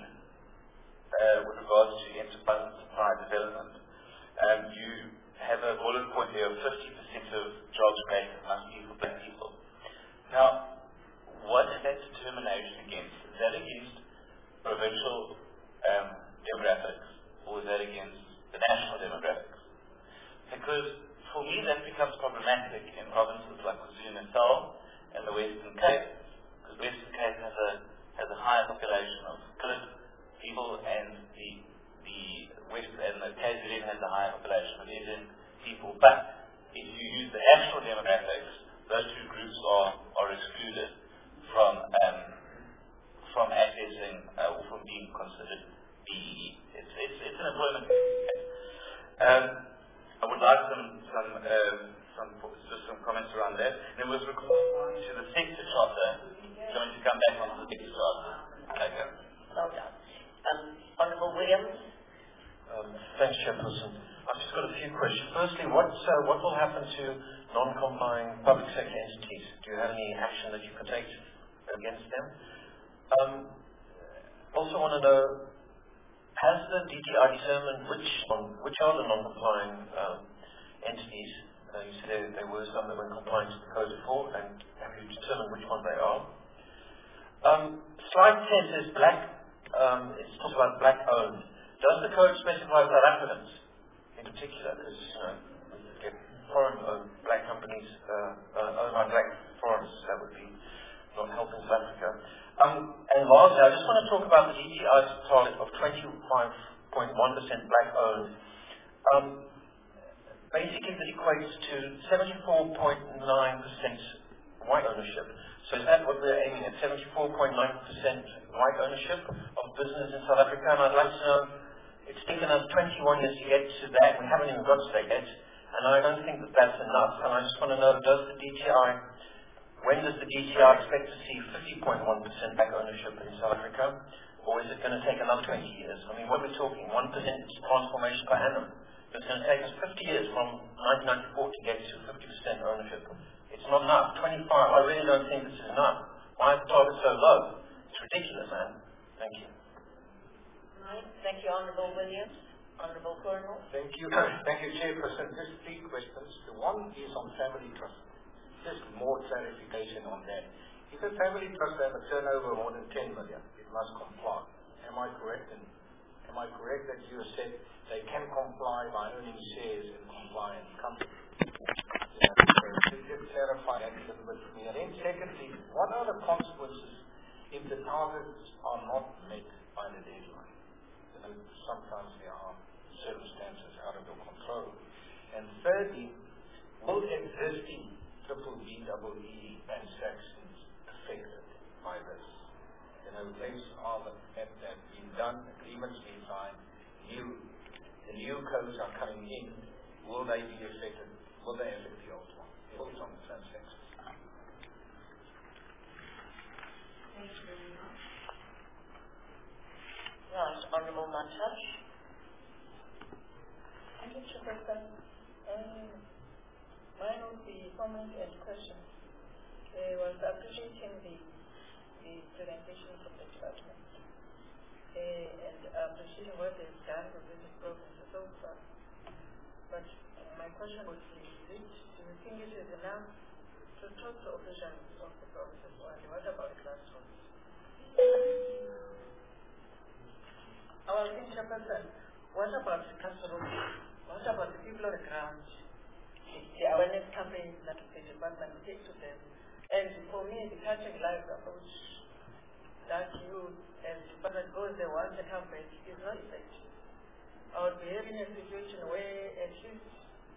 uh, with regards to enterprise and supply development, um, you have a bullet point there of fifty percent of jobs created must be for black people. Now, what is that determination against? Is that against provincial um, demographics, or is that against the national demographics? Because for me that becomes problematic in provinces like KwaZulu-Natal and the Western Cape, because Western Cape has a has a higher population of coloured people, and the the West and the K Z N has a higher population of Indian people. But if you use the national demographics, those two groups are are excluded from um, from accessing uh, or from being considered B E E. It's it's it's an employment. Um, I would like some some um, some just some comments around that. And it was required to the sector charter. Going to come back on the sector charter. Okay. Well done. Um, Honourable Williams. Um, thanks, Chairperson. I've just got a few questions. Firstly, what uh, what will happen to non-complying public sector entities? Do you have any action that you can take against them? Um, also want to know, has the D T I determined which which are the non-complying um, entities? Uh, you said there, there were some that were in compliance with the code before, and have you determined which ones they are? Um, slide ten says black, um, it talks about black owned. Does the code specify South Africans in particular? Because, you know, get foreign owned black companies uh, uh, owned by black foreigners, that would be not helping South Africa. Um, and lastly, I just want to talk about the D T I's target of twenty-five point one percent black owned. Um, basically, that equates to seventy-four point nine percent white ownership. So is that what we're aiming at, seventy-four point nine percent white ownership of business in South Africa? And I'd like to know, it's taken us twenty-one years to get to that. We haven't even got to that yet. And I don't think that that's enough. And I just want to know, does the D T I, when does the D T I expect to see fifty point one percent black ownership in South Africa? Or is it going to take another twenty years? I mean, what we're talking, one percent transformation per annum. It's going to take us fifty years from nineteen ninety-four to get to fifty percent ownership. It's not enough. twenty-five, I really don't think this is enough. Why is the target so low? It's ridiculous, man. Thank you. Right. Thank you, Honourable Williams. Honourable Colonel. Thank you. Thank you, Chairperson. Just three questions. The one is on family trust. Just more clarification on that. If a family trust has a turnover of more than ten million, it must comply. Am I correct? And am I correct that you said they can comply by owning shares in compliant companies? Yeah, so just clarify that a little bit for me. And then secondly, what are the consequences if the targets are not met by the deadline? And sometimes there are circumstances out of your control. And thirdly, will existing triple B double E transactions affected by this? You know, things are that have been done, agreements being signed, new the new codes are coming in. Will they be affected? Will they affect the old one? The old on the transactions. Thank you very much. Right, Honourable Mantash. Thank you, Chairperson. Um, mine would be comment and question. I was appreciating the, the presentation from the department uh, and appreciating what they've done with this program so far. question would be, is it, do you think it is enough to talk to officials of the province as well? What about the grassroots? Our interpreter, what about the grassroots? What about the people on the ground? The awareness campaigns that the department take to them. And for me, the touching lives approach that you, as the department goes there once a campaign, is not effective. I would be having a situation where at least,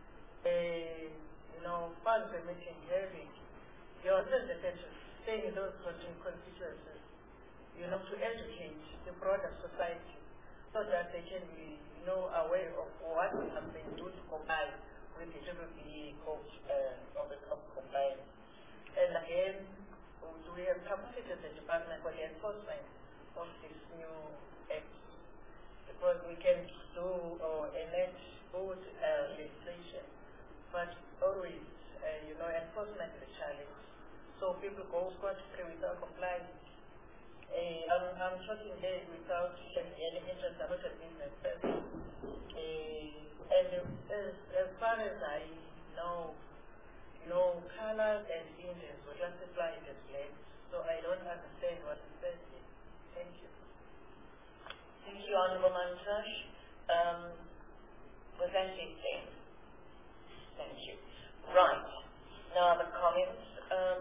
a, you know, funds permitting having your representatives staying in those constituencies, you know, to educate the broader society so that they can be, you know, aware of what the campaign do to comply with the G B B code uh, of the compliance. And again, we have capacited the department for the enforcement of this new act, because we can do or enact good uh, legislation, but always, uh, you know, enforcement is a challenge. So people go scot-free without complying. Uh, I'm, I'm talking there without any interest, I'm not a business person. Uh, and as, as far as I know, you know, colors and Indians were classified as blacks, so I don't understand what it says here. Thank you. Thank you, Honourable Mantash. Um, was that it then? Thank you. Right. Now the comments. Um,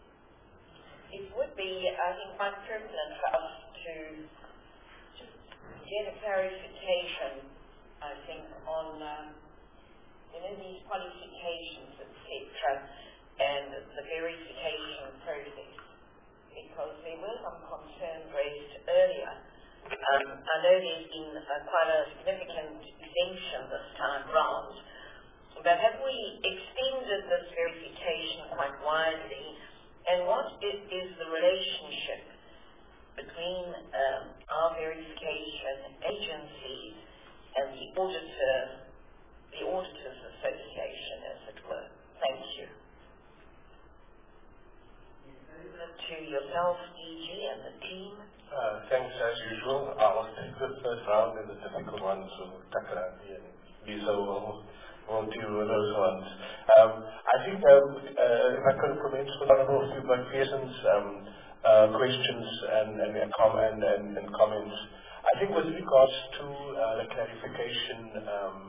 it would be, I think, quite pertinent for us to just get a clarification, I think, on um, you know, these qualifications, et cetera, and the verification process, because there were some concerns raised earlier. Um, I know there's been uh, quite a significant exemption this time round, but have we extended this verification quite widely? And what is, is the relationship between um, our verification agencies and the auditor, the Auditors Association, as it were? Thank you. Over to yourself, D G, and the team. Uh, thanks, as usual. I'll take the first round and the difficult ones will Takarandi and Lisa will, will deal with those ones. Um, I think um, uh, if I could comment on Honourable McPherson's um, uh, questions and, and, and, com- and, and, and comments, I think with regards to uh, the clarification um,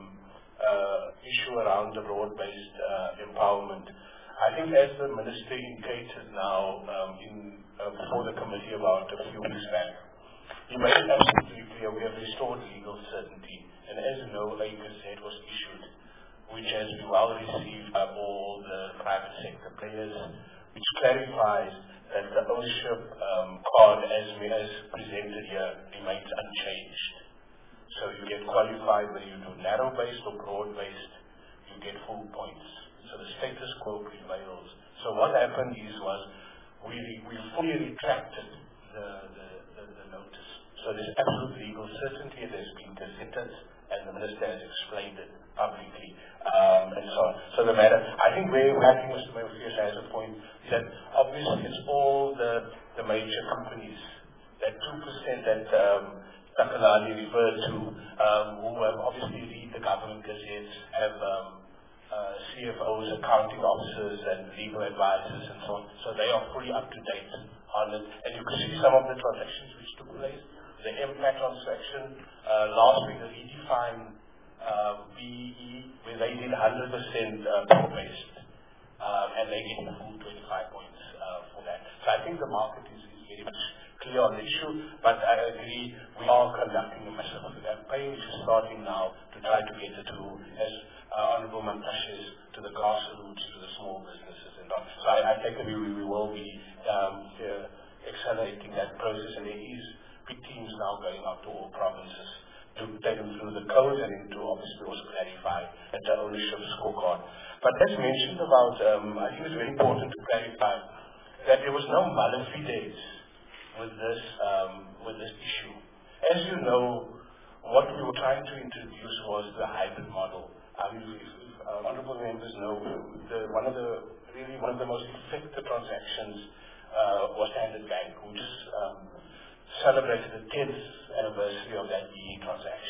uh, issue around the broad-based uh, empowerment, I think as the Minister indicated now um, in, uh, before the committee about a few weeks back, he made it absolutely clear we have restored legal certainty. And as you know, a gazette was issued, which has been well received by all the private sector players, which clarifies that the ownership um, card as, as presented here remains unchanged. So you get qualified whether you do narrow-based or broad-based, you get full points. So the status quo prevails. So what happened is was we we fully retracted the, the, the, the notice. So there's absolute legal certainty. It has been gazetted, and the Minister has explained it publicly, um, and so on. So the matter, I think where I think Mister McPherson has a point is that obviously it's all the the major companies, that two percent that um, Takalani referred to, um, who have obviously read the government gazettes, have um, Uh, C F Os, accounting officers, and legal advisors, and so on. So they are fully up to date on it. And you can see some of the transactions which took place. The M P A transaction uh, last week, the Redefine uh, B E E, where they did one hundred percent uh, pro-based, um, and they get the full twenty-five points uh, for that. So I think the market is, is very much clear on the issue, but I agree we are conducting a massive campaign which is starting now to try to get it to as Uh, Honourable Mantashes, to the grassroots, to the small businesses, and all. So I, I take it we, we will be um, uh, accelerating that process, and there is big teams now going out to all provinces to take them through the code and to obviously also clarify that the ownership scorecard. But as mentioned about, um, I think it's very important to clarify that there was no mala fides with this um, with this issue. As you know, what we were trying to introduce was the hybrid model. I mean, if, if uh, honourable members know, the, one of the really one of the most effective transactions uh, was Standard Bank, who just um, celebrated the tenth anniversary of that B E transaction.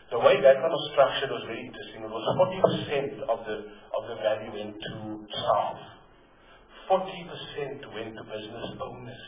the way that one was structured was very interesting. It was forty percent of the of the value went to staff, forty percent went to business owners,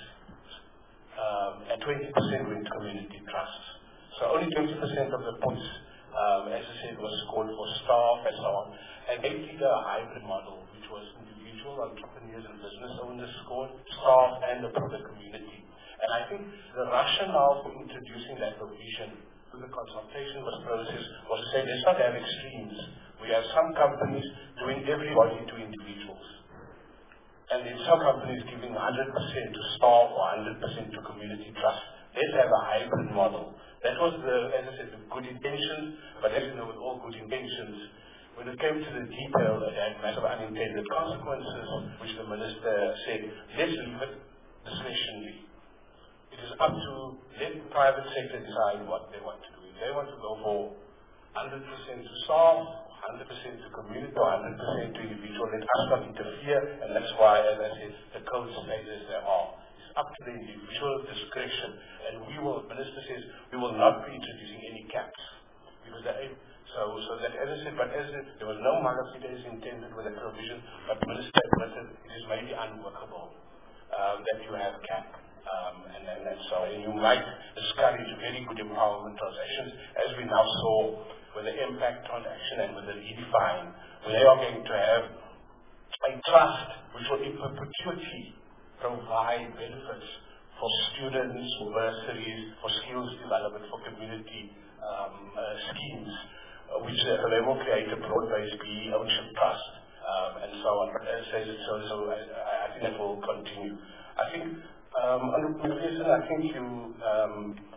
um, and twenty percent went to community trusts. So only twenty percent of the points, um, as I said, was scored for staff and so on. And they did a hybrid model, which was individual entrepreneurs and business owners scored, staff, and the broader community. And I think the rationale for introducing that provision to the consultation process was to say, let's not have extremes. We have some companies doing everybody to individuals. And then some companies giving one hundred percent to staff or one hundred percent to community trust. Let's have a hybrid model. That was the, as I said, the good intentions, but as you know, with all good intentions, when it came to the detail, it had massive unintended consequences, which the minister said, let's leave it discretionary. It is up to, let the private sector decide what they want to do. If they want to go for one hundred percent to staff, one hundred percent to community, or one hundred percent to individual, let us not interfere, and that's why, as I said, the code stays as they are. It's up to the individual discretion, and we will, the minister says, we will not be introducing any caps. Because the, so, so that, as I said, but as it, there was no monetary days intended with the provision, but the minister admitted it is maybe unworkable um, that you have cap. Um, and, and, and so and you might discourage very good empowerment transactions, as we now saw with the impact transaction and with the redefine, where they are going to have a trust which will in perpetuity provide benefits for students, for bursaries, for skills development, for community um, uh, schemes, uh, which uh, they will create a broad-based B E ownership trust, um, and so on. But as I said, so, so I, I think that will continue. I think Um, Honourable Pearson, I think you um,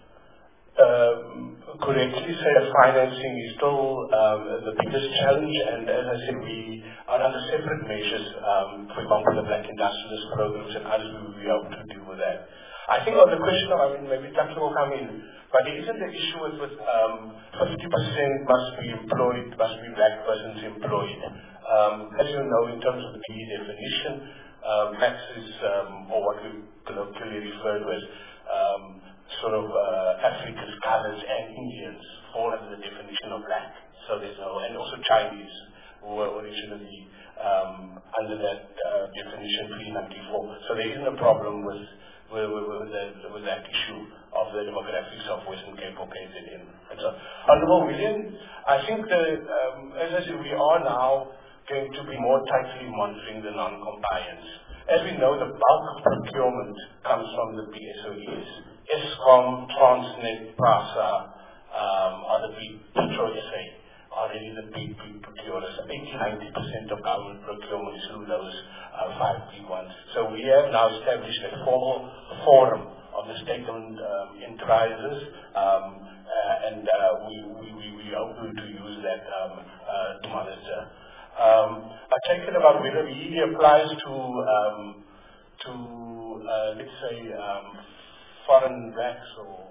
uh, correctly say that financing is still um, the biggest challenge, and as I said, we are under separate measures, um, for example, the Black Industrialist programs and others we will be able to deal with that. I think on the question of, I mean, maybe Taki will come in, but there isn't the issue with, with um, fifty percent must be employed, must be black persons employed. Um, as you know, in terms of the definition, Um, Max is, um, or what we colloquially refer to as um, sort of uh, Africans, colors, and Indians fall under the definition of black. So there's no, and also Chinese, who were originally um, under that uh, definition pre ninety-four. So there isn't a problem with with, with, with, that, with that issue of the demographics of Western Cape or K Z N. And so, Honourable William, I think that, um, as I said, we are now going to be more tightly monitoring the non-compliance. As we know, the bulk of procurement comes from the B S O Es. Eskom, Transnet, PRASA um, are the big, Petro S A are really the big, big procurers. eighty to ninety percent of government procurement is through those uh, five big ones. So we have now established a formal forum of the state-owned um, enterprises, um, uh, and uh, we, we, we, we hope to use that um, uh, to monitor. Um, I take it about whether he applies to, um, to uh, let's say, um, foreign blacks or,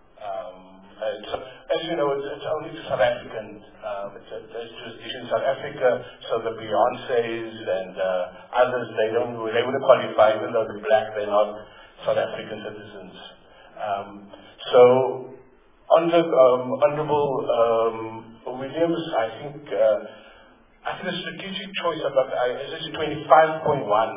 um, uh, so, as you know, it's, it's only to South African, um, it's a, it's jurisdiction in South Africa, so the Beyoncés and uh, others, they don't, they wouldn't qualify, even though they're black, they're not South African citizens. Um, so, under, um, Honourable um, Williams, I think, uh, I think the strategic choice about, I as twenty-five point one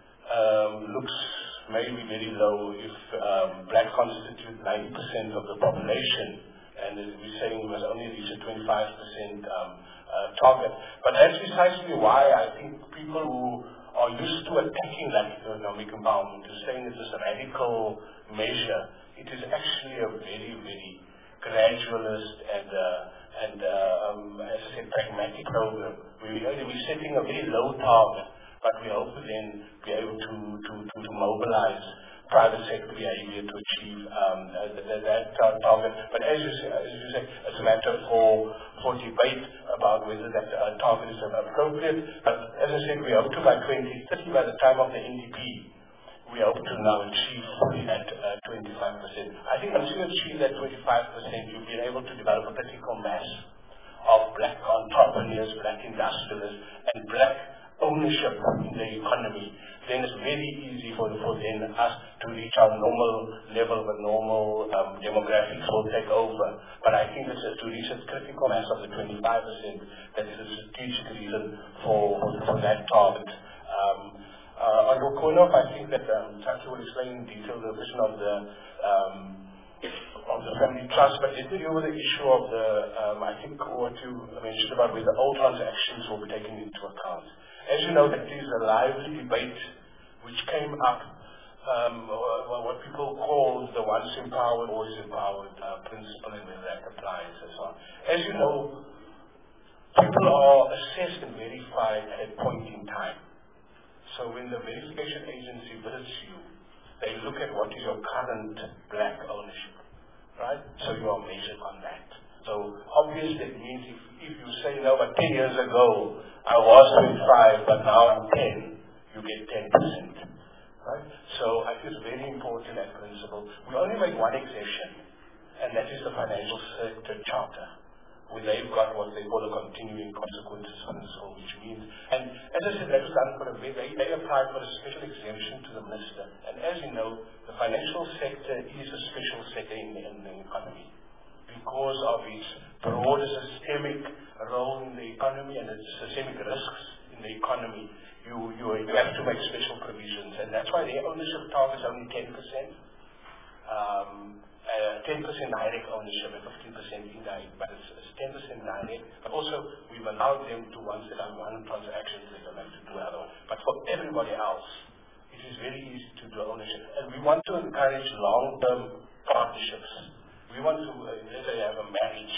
um, looks maybe very low if um, black constitute ninety percent of the population, and we're saying we must only reach a twenty-five percent um, uh, target. But that's precisely why I think people who are used to attacking that economic empowerment, to saying it's a radical measure, it is actually a very, very gradualist and uh, and uh, um, as I said, pragmatic program. We, we're setting a very low target, but we hope to then be able to, to, to, to mobilize private sector behavior to achieve um, uh, that, that uh, target. But as you say, as you say, it's a matter for, for debate about whether that uh, target is appropriate. But as I said, we hope to by twenty thirty, by the time of the N D P, we hope to now achieve fully that uh, twenty-five percent. I think once you achieve that twenty-five percent, you'll be able to develop a critical mass of black entrepreneurs, black industrialists, and black ownership in the economy. then it's very easy for, for then us to reach our normal level, the normal um, demographics will take over. But I think it's to reach a critical mass of the twenty-five percent that is a strategic reason for, for, for that target. Um, uh, on Rukunov, I think that um, Chachi will explain in detail the vision of the um, of the family trust, but let me deal with the issue of the, um, I think what you mentioned about where the old transactions will be taken into account. As you know, that is a lively debate which came up, um, or, or what people call the once empowered, always empowered uh, principle, and whether that applies and so on. As you know, people are assessed and verified at a point in time. So when the verification agency visits you, they look at what is your current black ownership, right? So you are measured on that. So obviously it means if, if you say, no, but ten years ago I was twenty-five, but now I'm ten, you get ten percent, right? So I think it's very important, that principle. We only make one exception, and that is the financial sector charter, where they've got what they call a continuing consequences principle, which means, and as I said, that was done for a bit, they, they applied for a special exemption to the minister. And as you know, the financial sector is a special sector in the, in the economy because of its broader systemic role in the economy and its systemic risks in the economy. You, you, you have to make special provisions, and that's why their ownership target is only ten percent. Um, Uh, ten percent direct ownership and fifteen percent indirect, but it's, it's ten percent direct. But also, we've allowed them to, once they have one transaction, they don't have to do another one. But for everybody else, it is very easy to do ownership. And we want to encourage long-term partnerships. We want to, uh, let's say, have a marriage,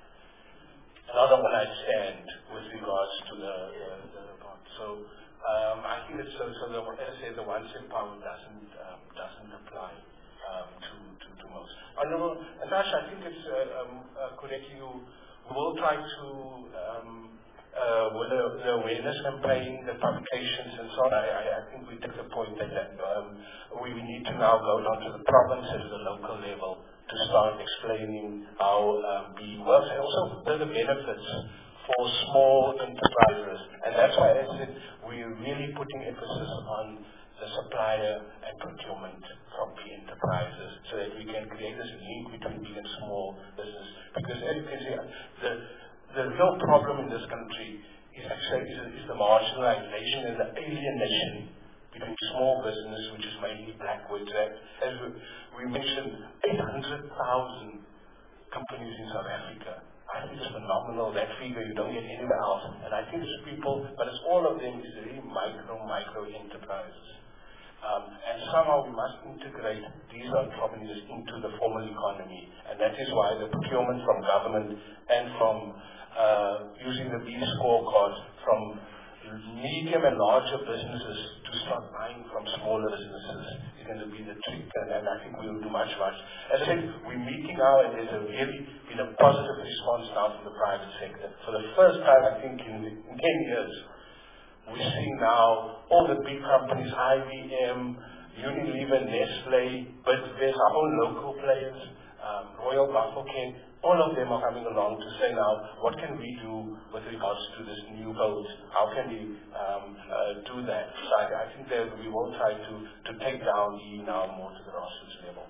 another one I stand with regards to the, the, the, the part. So, um, I think it's so, so the, as I said, the once empowered doesn't, um, doesn't apply. Um, to, to, to most. Honorable Natasha, I think it's uh, um, uh, correct. You will try to, um, uh, with the, the awareness campaign, the publications and so on, I, I, I think we took the point that, that um, we, we need to now go down to the province and to the local level to start explaining how um, B E works and also the benefits for small enterprises. And that's why I said we're really putting emphasis on the supplier and procurement from the enterprises so that we can create this link between big and small business. Because as you can see, the, the real problem in this country is actually is, is the marginalization and the alienation between small business, which is mainly Blackwood. As we, we mentioned, eight hundred thousand companies in South Africa. I think it's phenomenal, that figure, you don't get anywhere else. And I think it's people, but it's all of them is really micro, micro enterprises. Um, and somehow we must integrate these entrepreneurs into the formal economy. And that is why the procurement from government and from uh, using the B scorecard from medium and larger businesses to start buying from smaller businesses is going to be the trick. And, and I think we will do much, much. As I said, we're meeting now and there's a really been a positive response now from the private sector. For the first time, I think, in, in ten years, we're seeing now all the big companies, I B M, Unilever, Nestle, Bidvest, our own local players, um, Royal Bafokeng, all of them are coming along to say now, what can we do with regards to this new build? How can we um, uh, do that? So I, I think that we will try to, to take down E now more to the grassroots level.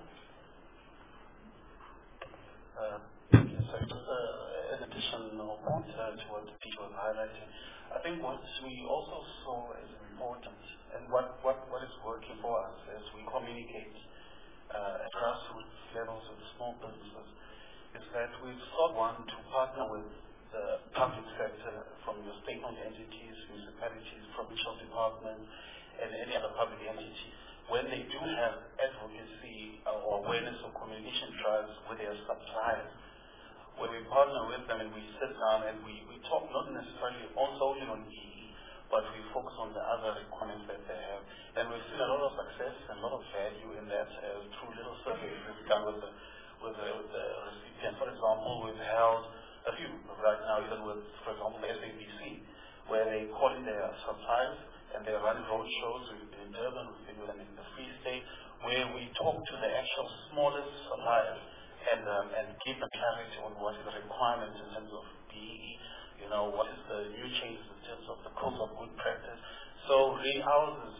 Uh, so just uh, an additional point uh, to what Peter was highlighting. I think what we also saw as important and what, what, what is working for us as we communicate uh, at grassroots levels with small businesses is that we've sought one to partner with the public sector from your state-owned entities, municipalities, provincial departments, and any other public entity when they do have advocacy or awareness or communication drives with their suppliers. When we partner with them and we sit down and we, we talk not necessarily only on E E, but we focus on the other requirements that they have. And we've seen a lot of success and a lot of value in that uh, through little surveys we've done with the, with the, with the recipient. For example, we've held a few right now, even with, for example, the S A B C, where they call in their suppliers and they run road shows. We've been in Durban, we've been with them in the Free State, where we talk to the actual smallest suppliers and um, and give them clarity on what is the requirements in terms of B E E, you know, what is the new changes in terms of the code of good practice. So really ours is, is, is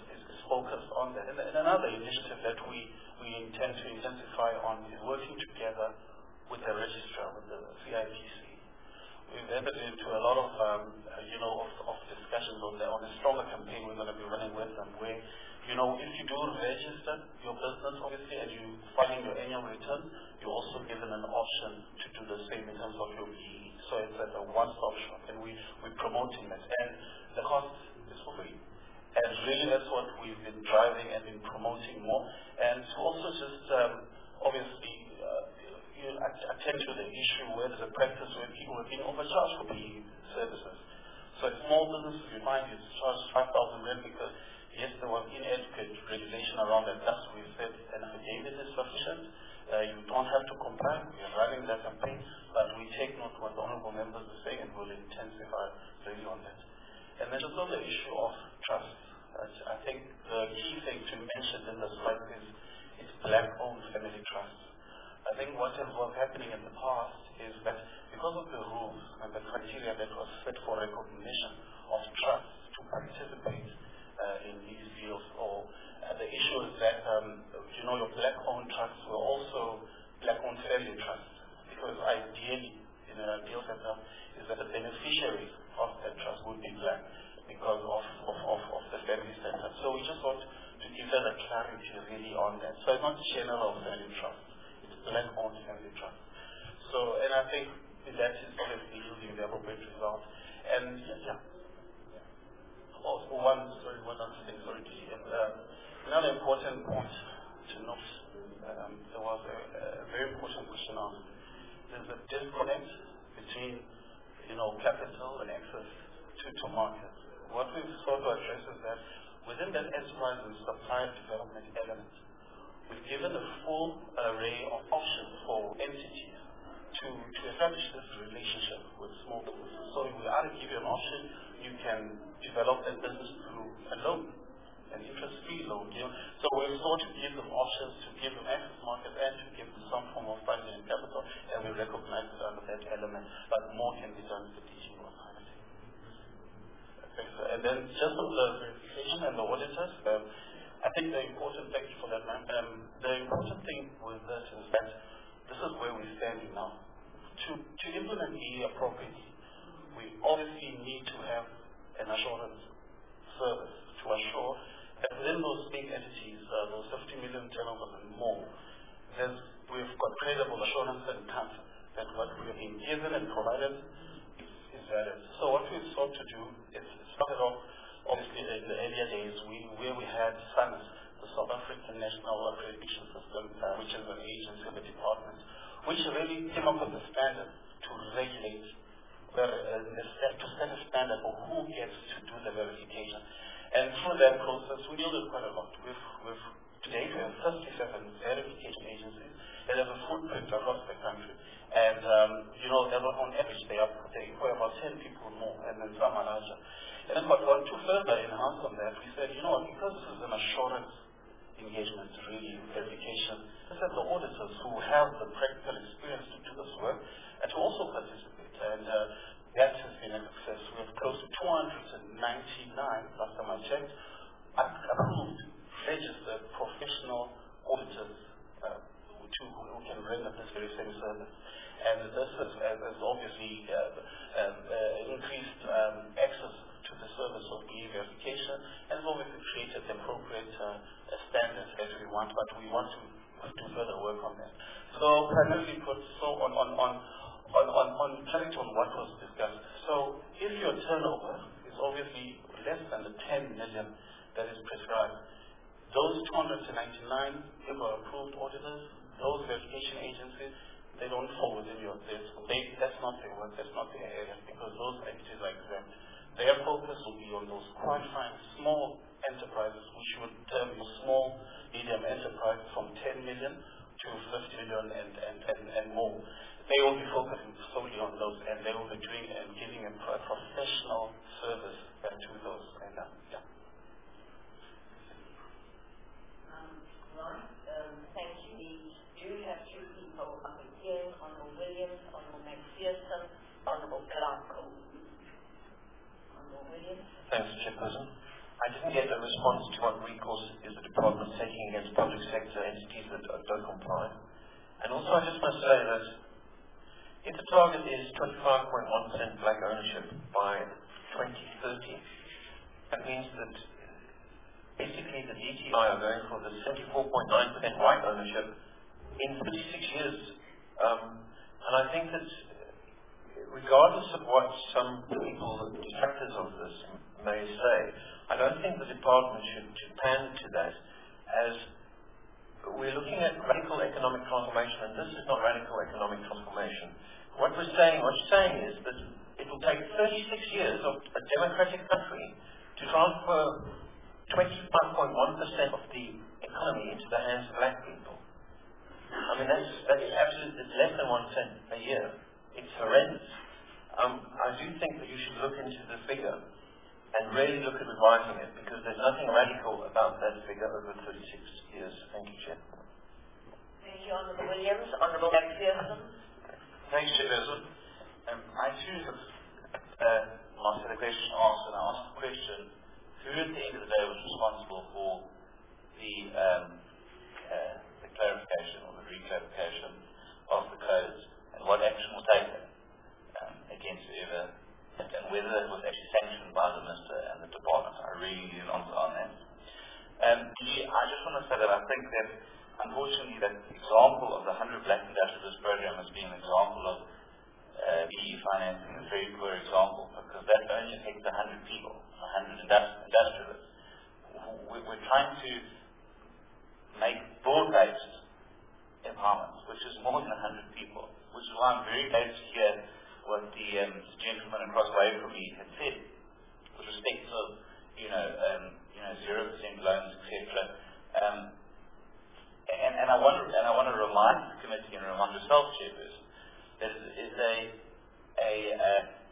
focused on that. And, and another initiative that we, we intend to intensify on is working together with the registrar, with the C I P C. We've entered into a lot of, um, uh, you know, of, of discussions on, the, on a stronger campaign we're going to be running with them, where, you know, if you do register your business, obviously, and you filing your annual return, you're also given an option to do the same in terms of your B E E. So it's like a one-stop shop, and we, we're promoting that. And the cost is for free. And really that's what we've been driving and been promoting more. And to also just, um, obviously, uh, you attend to the issue where there's a practice where people are being overcharged for B E E services. So a small business, you find it's charged five thousand rand because, yes, there was inadequate regulation around that. Thus, we said an affidavit is sufficient. Uh, you don't have to comply. We are running that campaign, but we take note what the honourable members are saying and will intensify really on that. And then there's also the issue of trust. Uh, I think the key thing to mention in the slide is it's black-owned family trusts. I think what was happening in the past is that because of the rules and the criteria that was set for recognition of trusts to participate uh, in these deals, or uh, the issue is that um, you know your black-owned trusts were also black-owned family trusts, because ideally in a deal setup is that the beneficiaries of that trust would be black because of, of, of, of the family setup. So we just want to give that a clarity really on that. So it's not general family trust. Black-owned family trust. So, and I think that is obviously yielding the appropriate result. And yeah, yeah. Also one, sorry, one other thing, sorry to see. Um, another important point to note, um, there was a, a very important question on, there's a disconnect between, you know, capital and access to, to markets. What we've sought to address is that within that enterprise and supply development element, we've given a full array of options for entities to, to establish this relationship with small businesses. So if we either give you an option, you can develop that business through a loan, an interest-free loan. You know? So we've sought to give them options, to give them access market, and to give them some form of funding and capital, and we recognize it under that element. But more can be done with the teaching of highlighting. And then just on the verification and the auditors, um, I think the important, thank you for that, ma'am. Um, the important thing with this is that this is where we're standing now. To, to implement E appropriately, we obviously need to have an assurance service to assure that within those big entities, uh, those fifty million turnovers and more, there's, we've got credible assurance and comfort that what we have been given and provided is, is valid. So what we've sought to do is started off obviously in the earlier days, we, where we had SANS, the South African National Accreditation System, uh, which is an agency of the department, which really came up with a standard to regulate, where, uh, to set a standard for who gets to do the verification. And through that process, we yielded quite a lot. We've, we've, today we have thirty-seven verification agencies that have a footprint across the country. And, um, you know, on average, they, are, they employ about ten people more, and then some are larger. And then, but want to further enhance on that, we said, you know what, because this is an assurance engagement, really, verification, let's have the auditors who have the practical experience to do this work and to also participate. And uh, that has been a success. We have close to two hundred ninety-nine, last time I checked, approved, registered professional auditors uh, to, who can render this very same service. And this has, has obviously uh, uh, uh, increased um, access to the service of B E verification, and has obviously created the appropriate uh, standards that we want, but we want to do further work on that. So primarily put so on on on on on, on clarity on what was discussed. So if your turnover is obviously less than the ten million that is prescribed, those two hundred ninety-nine if are approved auditors, those verification agencies, they don't fall within your this. They, that's not their work, that's not their area, because those entities are exempt. Their focus will be on those quite fine small enterprises, which would term um, small, medium enterprises from ten million to fifty million and, and, and, and more. They will be focusing solely on those, and they will be doing and giving a professional service uh, to those. And, uh, yeah. Um, right, um, thank you. We do have two people up again, Honourable Williams, Honourable McPherson, Honourable Clark. Thanks, Chairperson. I didn't get a response to what recourse is the department taking against public sector entities that don't comply. And also I just must say that if the target is twenty-five point one percent black ownership by twenty thirty, that means that basically the D T I are going for the seventy-four point nine percent white ownership in thirty-six years. Um, and I think that regardless of what some people, detractors of this, may say, I don't think the department should, should pan to that, as we're looking at radical economic transformation, and this is not radical economic transformation. What we're saying, what you're saying is that it will take thirty-six years of a democratic country to transfer twenty-five point one percent of the economy into the hands of black people. I mean, that's, that's absolutely, it's less than one cent a year. It's horrendous. Um, I do think that you should look into the figure and really look at revising it, because there's nothing radical about that figure over thirty-six years. Thank you, Chair. Thank you, Honourable Williams. Honourable McPherson. Thanks, Chairperson. Um, I too have uh, answered the question asked, and I asked the question, who at the end of the day was responsible for the, um, uh, the clarification or the reclarification of the codes, and what action was taken um, against whoever, and, and whether it was actually sanctioned by the Minister and the Department. I really need an answer on that. Um, I just want to say that I think that, unfortunately, that example of the one hundred Black Industrialists program has been an example of uh, B E financing, a very poor example, because that only affects one hundred people, one hundred industri- industrialists. We're trying to make broad-based empowerment, which is more than one hundred people, which is why I'm very glad to hear what the um, gentleman across the way from me had said, with respect to, you know, um, you know, zero percent loans, et cetera. Um, and, and I want to, and I want to remind the committee and remind yourself, Chairperson, that it is a, a, a,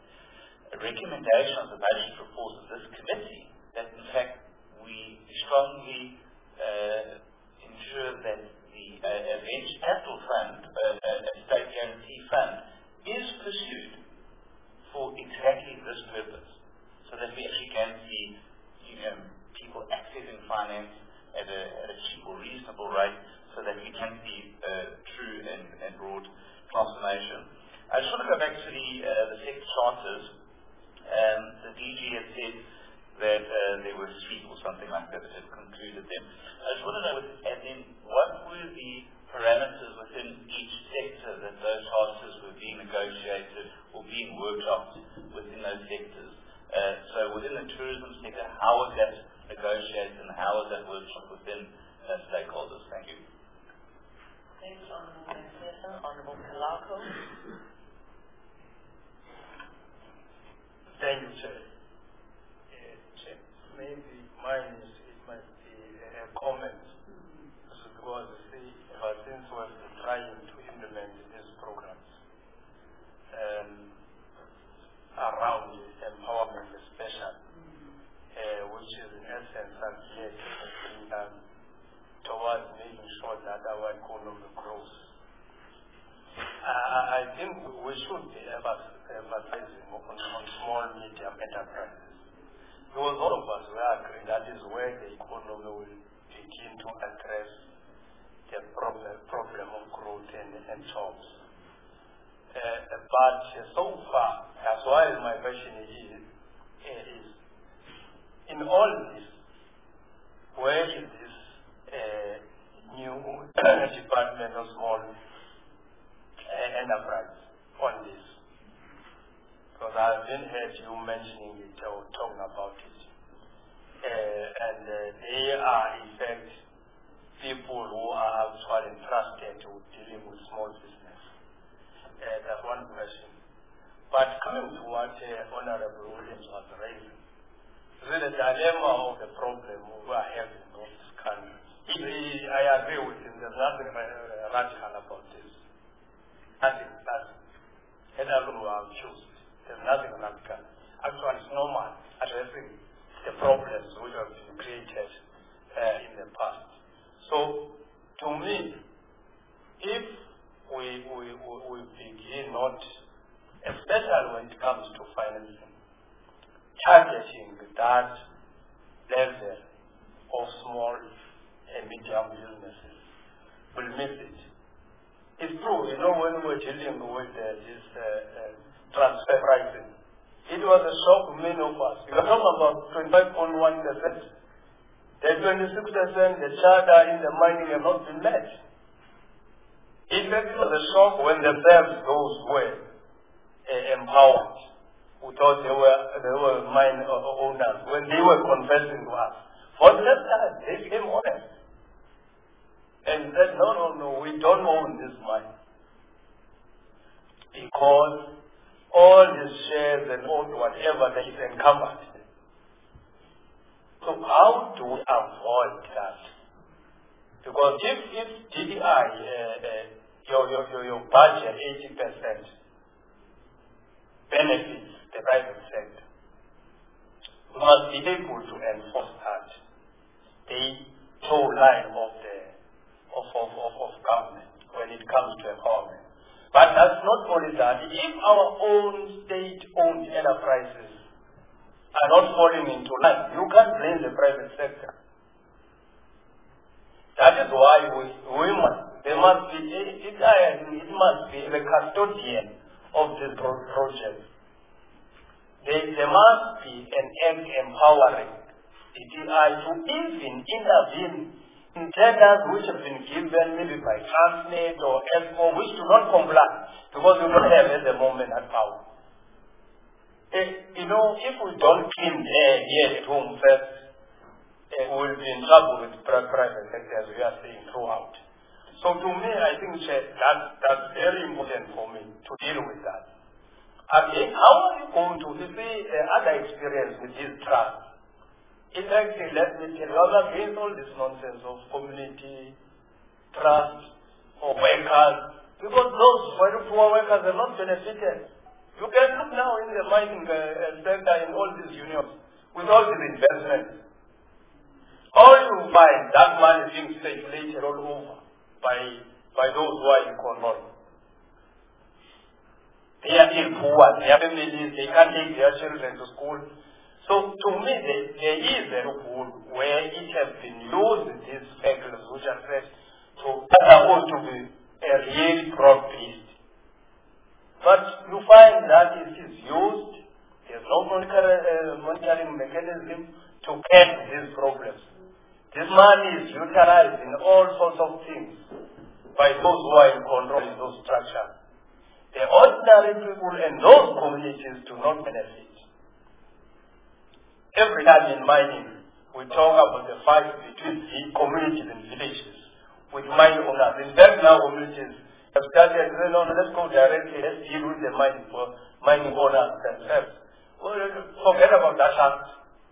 a recommendation of the budget report of this committee that, in fact, we strongly uh, ensure that the uh, venture capital fund, uh, a state guarantee fund, is pursued for exactly this purpose, so that we actually can see, you know, people accessing finance at a, at a cheap or reasonable rate, so that we can see uh, true and, and broad transformation. I just want to go back to the uh, the sector charters. Um, the D G had said that uh, there were three or something like that that had concluded them. I just want to know, and then what were the parameters within each sector that those charters were being negotiated or being worked out within those sectors? Uh, so within the tourism sector, how was that negotiated and how was that worked out within uh, stakeholders? Thank you. Thanks, Honourable McPherson. Honourable Kalako. Thank you, Chair. Uh, Chair. Maybe mine is, it might be a comment, because see, ever since we've been trying to implement these programs um, around empowerment, especially, uh, which is in essence and yet um, towards making sure that our economy grows. Uh, I think we should be emphasizing on, on small, medium enterprises. Because all of us will agree that is where the economy will begin to address the problem, problem of growth and, and jobs. Uh, but so far, as well as my question is, is in all this, where is this uh, new department of small uh, enterprise on this? Because I've been heard you mentioning it or talking about it. Uh, and uh, they are, in fact, people who are actually entrusted with dealing with small business. Uh, that's one question. But coming to what uh, Honorable Williams was raising, the dilemma of the problem we are having in this country. I agree with him. There's nothing uh, radical about this. Nothing, nothing. And I don't know how to choose. There's nothing radical. Actually, it's normal addressing the problems which have been created uh, in the past. So, to me, if we, we, we begin not, especially when it comes to financing, targeting that level of small and medium businesses will miss it. It's true, you know, when we were dealing with uh, this uh, uh, transfer pricing, it was a shock to many of us. We are talking about twenty-five point one percent. The twenty-six percent, the charter in the mining have not been met. In fact, it was a shock when themselves, those were uh, empowered, who thought they were, they were mine owners, when they were confessing to us. For the first time, they became honest. And said, no, no, no, we don't own this mine. Because all these shares and all whatever that is encumbered. So how do we avoid that? Because if, if D D I, uh, uh, your, your, your, your budget, eighty percent, benefits the private sector, we must be able to enforce that. The whole line of the of, of, of, of government when it comes to empowerment. But that's not only that. If our own state-owned enterprises are not falling into line, you can't blame the private sector. That is why we, we must, there must be, it, it, it must be the custodian of the pro project. There, there must be an act empowering the D I to even intervene in tenders which have been given maybe by Transnet or ESCO which do not comply because we don't have at the moment that power. If, you know, if we don't clean the air here at home first, uh, we will be in trouble with the private sector as we are saying throughout. So to me, I think that, that that's very important for me to deal with that. Again, how are you going to see uh, other experience with this trust? It actually let me tell you, I'm against all this nonsense of community trust or workers, because those very poor workers are not benefited. You can look now in the mining uh, sector in all these unions with all these investments. All you find that money being circulated all over by by those who are in control. They are still poor, their families, they can't take their children to school. So to me, there, there is a loophole where it has been used, these factors which are said to supposed to be a real broad-based. But you find that it is used, there's no monitoring mechanism to catch these problems. This money is utilized in all sorts of things by those who are in control in those structures. The ordinary people and those communities do not benefit. Every time in mining, we talk about the fight between the communities and villages with mine owners. In fact, now communities have started saying, no, let's go directly, let's deal with the mining, mining owners themselves. Well, forget about that act.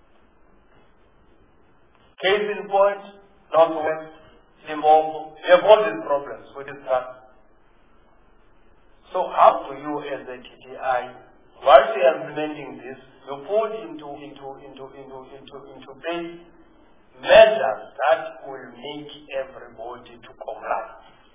Case in point, Northwest, Limpopo, we have all these problems with this trust. So how do you as a T D I, while we are implementing this, you put into into into into into into place measures that will make everybody to comply.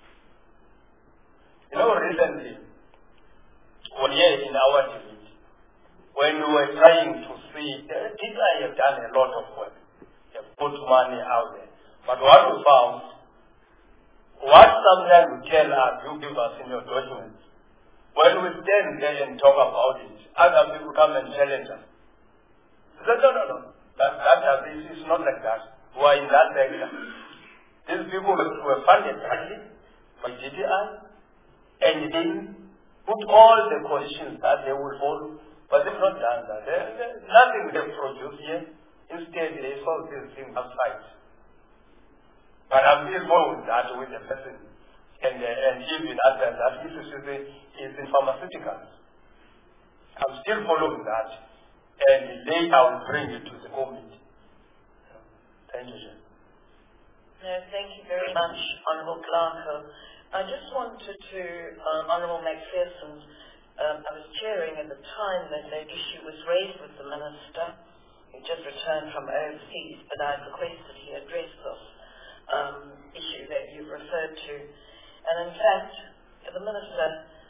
You know, recently, one year in our debate, when we were trying to see, uh, T D I have done a lot of work, they have put money out there, but what we found, what sometimes you tell us, you give us in your documents, when we stand there and talk about it, other people come and challenge us. No, no, no, no. That, that, that is, it's not like that. Who are in that sector. These people were funded partly by G D I, and they put all the conditions that they will follow, but they've not done that. There, there's nothing they produce here. Instead, they solve these things outside. But I'm still going with that with the person. And, uh, and even after that, this is, is in pharmaceuticals. I'm still following that. And later I will bring it to the committee. Thank you, sir. No, thank you very much, Honourable Clarko. I just wanted to, uh, Honourable McPherson, um, I was chairing at the time that the issue was raised with the Minister. He just returned from overseas, but I requested he address this um, issue that you referred to. And in fact, the Minister,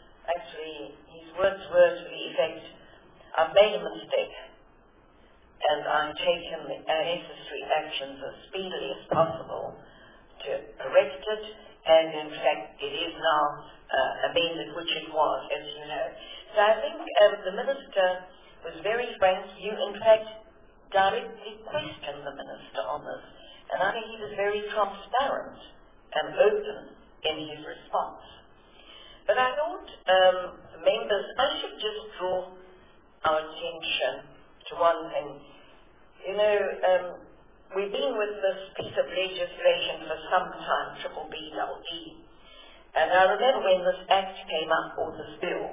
actually, his words were to the effect, I've made a mistake, and and I've taken the necessary actions as speedily as possible to correct it, and in fact it is now uh, amended, which it was, as you know. So I think uh, the Minister was very frank. You, in fact, directly questioned the Minister on this, and I think he was very transparent and open in his response. But I thought, um, members, I should just draw our attention to one thing. You know, um, we've been with this piece of legislation for some time, triple B, double E. And I remember when this act came up, or this bill,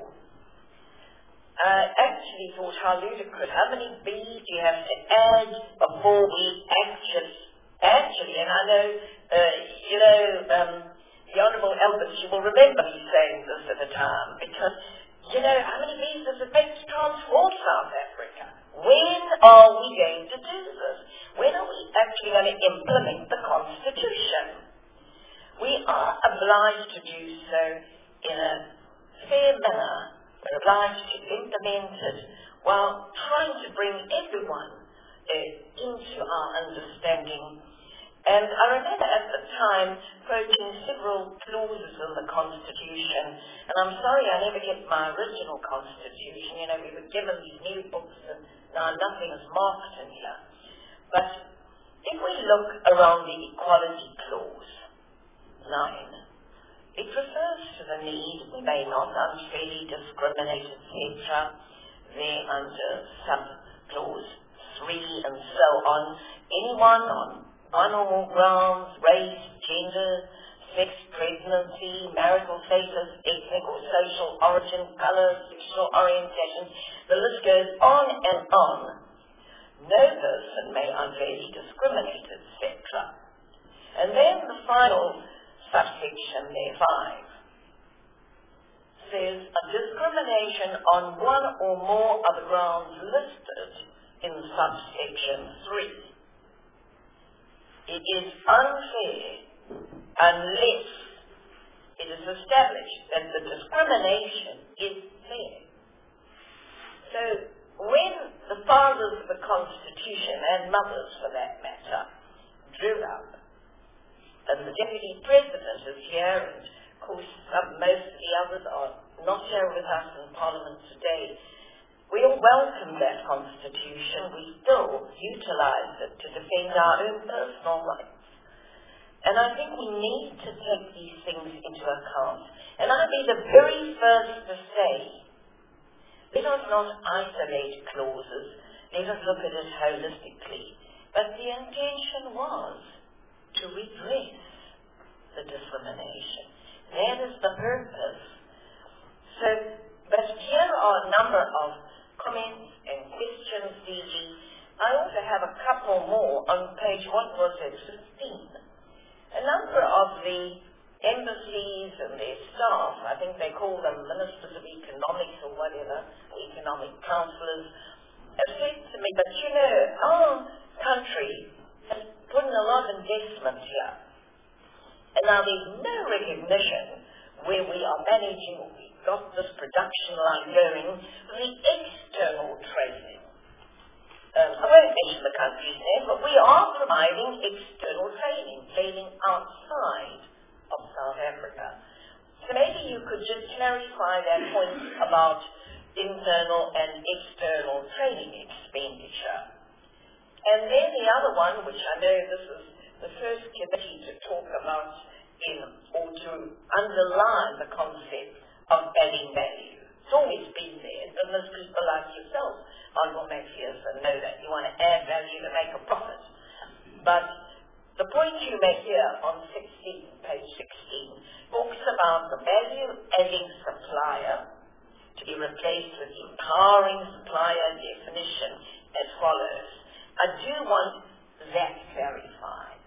I actually thought how ludicrous. How many B's do you have to add before we actually, actually, and I know, uh, you know, um, the Honourable Albert, you will remember me saying this at the time, because, you know, how many B's does it take to transform South Africa? When are we going to do this? When are we actually going to implement the Constitution? We are obliged to do so in a fair manner. We're obliged to implement it while trying to bring everyone uh, into our understanding. And I remember at the time quoting several clauses in the Constitution, and I'm sorry I never get my original Constitution. You know, we were given these new books, and now nothing is marked in here. But if we look around the Equality Clause, nine, it refers to the need, we may not unfairly discriminate, et cetera, there under sub-clause three and so on. Anyone on one or more grounds, race, gender, sex, pregnancy, marital status, ethnic or social origin, color, sexual orientation, the list goes on and on. No person may unfairly discriminate, et cetera. And then the final subsection there, five, says a discrimination on one or more of the grounds listed in subsection three. It is unfair unless it is established that the discrimination is fair. So when the fathers of the Constitution, and mothers for that matter, drew up, and the Deputy President is here, and of course some, most of the others are not here with us in Parliament today, we all welcome that Constitution. We still utilise it to defend our own personal rights. And I think we need to take these things into account. And I'll be the very first to say, let us not isolate clauses. Let us look at it holistically. But the intention was to redress the discrimination. That is the purpose. So, but here are a number of comments and questions, D G. I also have a couple more on page, what was it, fifteen. A number of the embassies and their staff, I think they call them ministers of economics or whatever, or economic councillors, have said to me, but you know, our country has put in a lot of investment here. And now there's no recognition where we are managing, we've got this production line going, for the external trading. Um, I won't mention the country's name, but we are providing external training, training outside of South Africa. So maybe you could just clarify that point about internal and external training expenditure. And then the other one, which I know this is the first committee to talk about in, or to underline the concept of adding value. It's always been there. Business people like yourself, Honourable McPherson, know that. You want to add value to make a profit. But the point you make here on sixteen, page sixteen, talks about the value-adding supplier to be replaced with the empowering supplier definition as follows. I do want that clarified.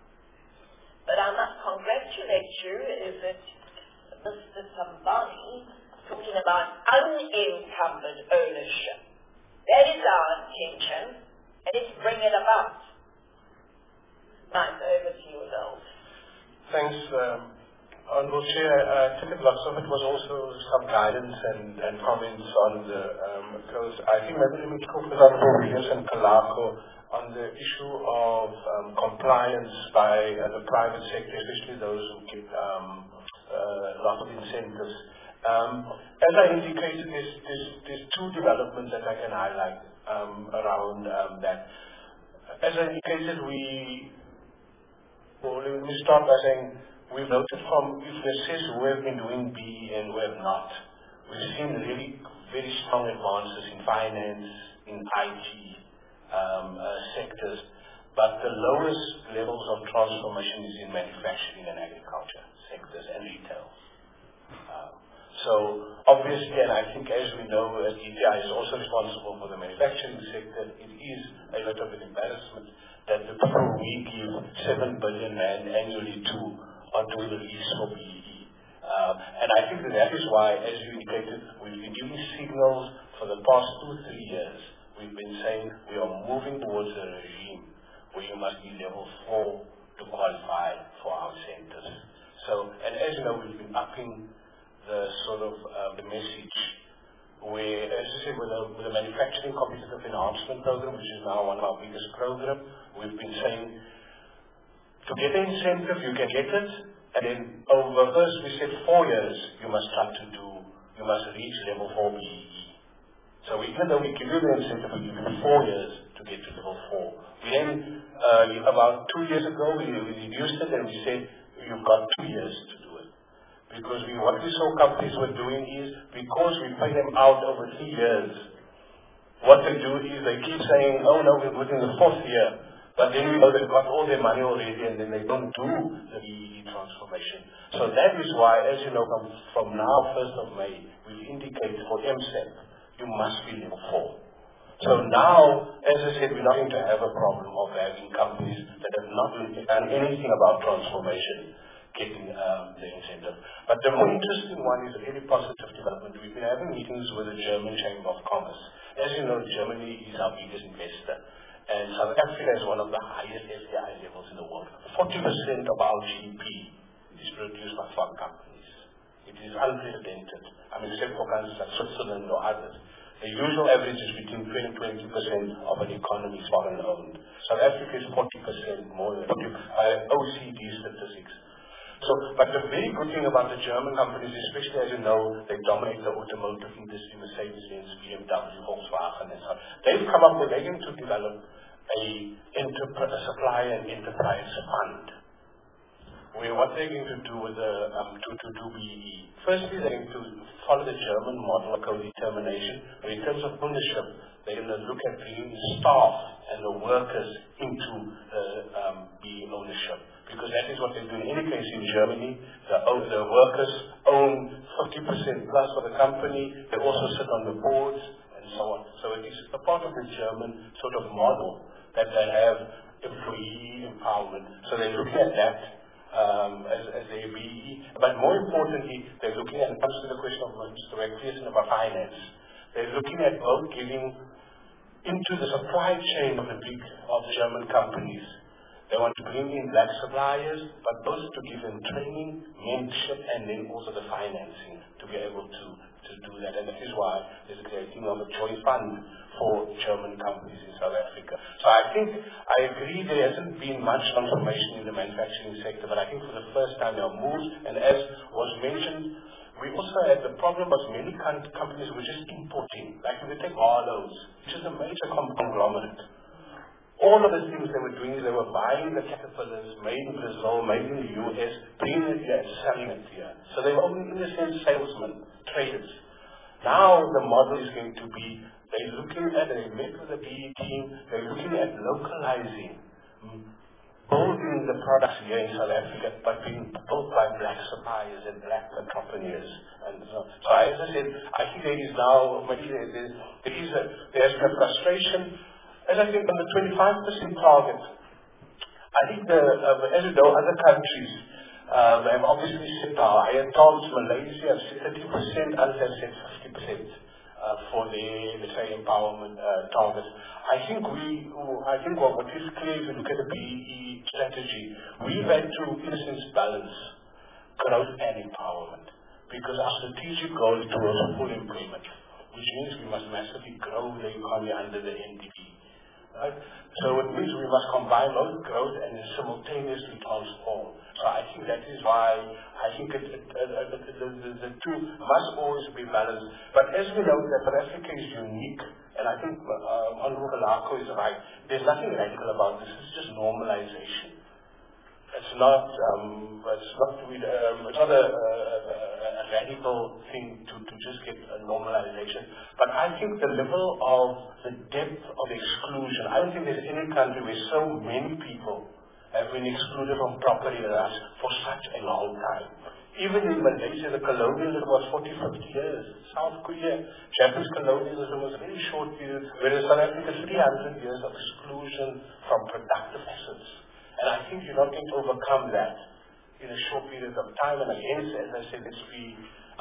But I must congratulate you, is it Mister Sambani talking about unencumbered ownership. That is our intention, and let's bring it about. Mike, over to you, Bill. Thanks, um, Honourable Chair, I think lots of it was also some guidance and, and comments on the, um, because I think maybe let me talk with Honourable Williams and Kalako on the issue of um, compliance by uh, the private sector, especially those who get um, uh, a lot of incentives. Um, as I indicated, there's, there's, there's two developments that I can highlight um, around um, that. As I indicated, we, well, let me start by saying, we've noted from, if we assess who have been doing B E and who have not, we've seen really very strong advances in finance, in I T um, uh, sectors, but the lowest levels of transformation is in manufacturing and agriculture sectors and retail. Um, so obviously, and I think as we know, as D T I is also responsible for the manufacturing sector, it is a lot of an embarrassment that the people we give seven billion rand annually to are doing the least for B E E. Um, and I think that that is why, as you indicated, we've been giving signals for the past two, three years. We've been saying we are moving towards a regime where you must be level four to qualify for our centers. So, and as you know, we've been upping the sort of uh, the message where, as I said, with the, with the Manufacturing Competitive Enhancement Program, which is now one of our biggest programs, we've been saying to get the incentive, you can get it, and then over first we said four years, you must try to do, you must reach level four B E E. So even though we give you the incentive, we give you four years to get to level four. We then, uh, about two years ago, we, we reduced it and we said, you've got two years to do it. Because we, what we saw companies were doing is, because we pay them out over three years, what they do is they keep saying, oh no, we're within the fourth year. But then we know they've got all their money already and then they don't do the B E E transformation. So that is why, as you know, from, from now, first of May, we've indicated for M S E P, you must be level four. So now, as I said, we're not going to have a problem of having companies that have not done anything about transformation getting um, the incentive. But the more interesting one is a very positive development. We've been having meetings with the German Chamber of Commerce. As you know, Germany is our biggest investor. And South Africa is one of the highest F D I levels in the world. forty percent of our G D P is produced by foreign companies. It is unprecedented. I mean, except for countries like Switzerland or others. The usual average is between twenty to twenty percent of an economy is foreign owned. South Africa is forty percent more than uh, O C D statistics. So, but the very good thing about the German companies, especially as you know, they dominate the automotive industry, Mercedes-Benz, B M W, Volkswagen, and so on. They've come up with, they're going to develop a, a supplier and enterprise fund. Where what they're going to do with the, um, to, to do B E E. Firstly, they're going to follow the German model of co-determination, but in terms of ownership, they're going to look at bringing the staff and the workers into the um, B E E ownership. Because that is what they do in any case in Germany. The, the workers own fifty percent plus of the company. They also sit on the boards and so on. So it is a part of the German sort of model that they have employee empowerment. So they're looking at that um, as, as a B E E. But more importantly, they're looking at, it comes to the question of Mister Recreation about finance. They're looking at both giving into the supply chain of the big, of the German companies. They want to bring in black suppliers, but also to give them training, mentorship, and then also the financing to be able to, to do that. And that is why there's a creating of a joint fund for German companies in South Africa. So I think, I agree there hasn't been much transformation in the manufacturing sector, but I think for the first time there are moves, and as was mentioned, we also had the problem of many companies were just importing. Like if we take Harlow's, which is a major conglomerate. All of the things they were doing is they were buying the Caterpillars made in Brazil, made in the U S, bringing it here and selling it here. So they were only in a sense salesmen, traders. Now the model is going to be, they're looking at, they met with the B E E team, they're looking at localizing, building the products here in South Africa, but being built by black suppliers and black entrepreneurs. And so, so as I said, I think there is now, maybe there, there, there is a, there's a frustration. As I think on the twenty-five percent target, I think the, uh, as you know, other countries uh, have obviously set higher targets. Malaysia have set thirty percent, others have set fifty percent uh, for their, let's say, empowerment uh, targets. I think we, I think what, what is clear if you look at the B E E strategy, we've had to, in a sense, balance growth and empowerment. Because our strategic goal is towards full employment, which means we must massively grow the economy under the N D P. Right? So it means we must combine both growth and simultaneously transform. So I think that is why I think it, it, it, it, the, the, the two must always be balanced. But as we know that South Africa is unique, and I think uh, Honorable Lako is right, there's nothing radical about this, it's just normalization. It's not, um, it's not, we, um, it's not a, a, a radical thing to, to just get a normalization. But I think the level of the depth of exclusion, I don't think there's any country where so many people have been excluded from property rights for such a long time. Even in Malaysia, the colonialism was forty, fifty years. South Korea, Japanese colonialism was a very short period, whereas South Africa, three hundred years of exclusion from productive assets. And I think you're not going to overcome that in a short period of time. And again, as I said, let's be,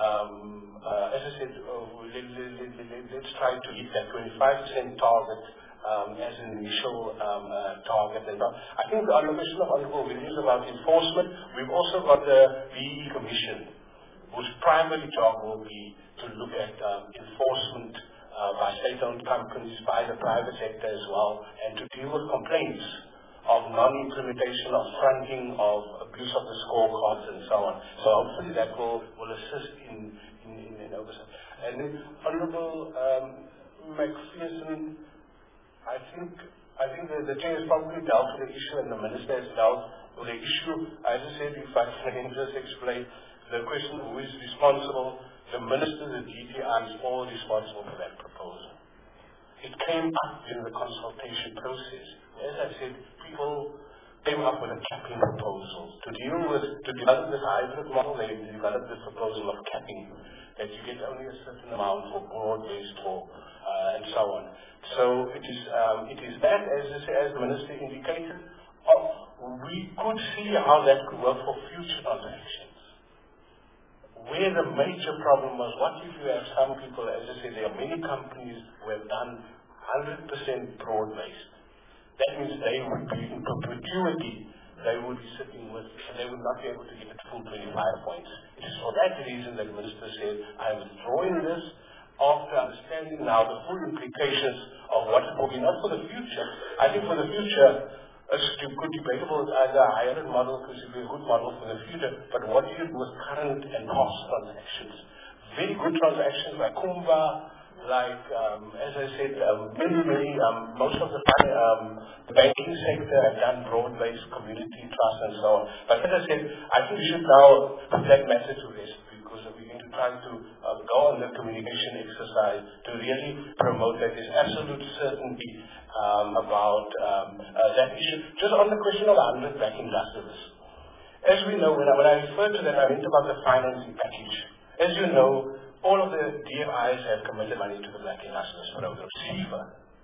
um, uh, as I said, uh, let, let, let, let, let's try to hit that twenty-five percent target um, as an initial um, uh, target. And I think on the question of Honorable Williams about enforcement, we've also got the B E E Commission, whose primary job will be to look at um, enforcement uh, by state-owned companies, by the private sector as well, and to deal with complaints of non-implementation, of fronting, of abuse of the scorecards, and so on. So hopefully that will, will assist in, in, in, in oversight. And then Honorable um, McPherson, I think I think the, the chair has probably dealt with the issue, and the minister has dealt with the issue. As I said, if I can just explain the question who is responsible, the minister, the D T I is all responsible for that proposal. It came up in the consultation process. As I said, people came up with a capping proposal. To deal with, to develop this hybrid model, they developed this proposal of capping, that you get only a certain amount for broad-based or, uh, and so on. So it is, um, it is that, as, as the minister indicated, oh, we could see how that could work for future transactions. Where the major problem was, what if you have some people, as I said, there are many companies who have done one hundred percent broad-based. That means they would be in perpetuity, they would be sitting with, and they would not be able to get the full twenty-five points. It is for that reason that the Minister said, I am withdrawing this after understanding now the full implications of what it will be, not for the future. I think for the future, it's good debatable, it's either a higher model, because it will be a good model for the future, but what do you do with current and past transactions? Very good transactions like Kumba, like, um, as I said, um, many, many, um, most of the time, um, the banking sector have done broad-based community trust and so on. But as I said, I think we should now put that matter to rest, because we're going to try to uh, go on the communication exercise to really promote that there's absolute certainty um, about um, uh, that issue. Just on the question of one hundred black industrialists. As we know, when I, when I refer to that, I meant about the financing package. As you know, all of the D F Is have committed money to the Black Industrialist Program. SEFA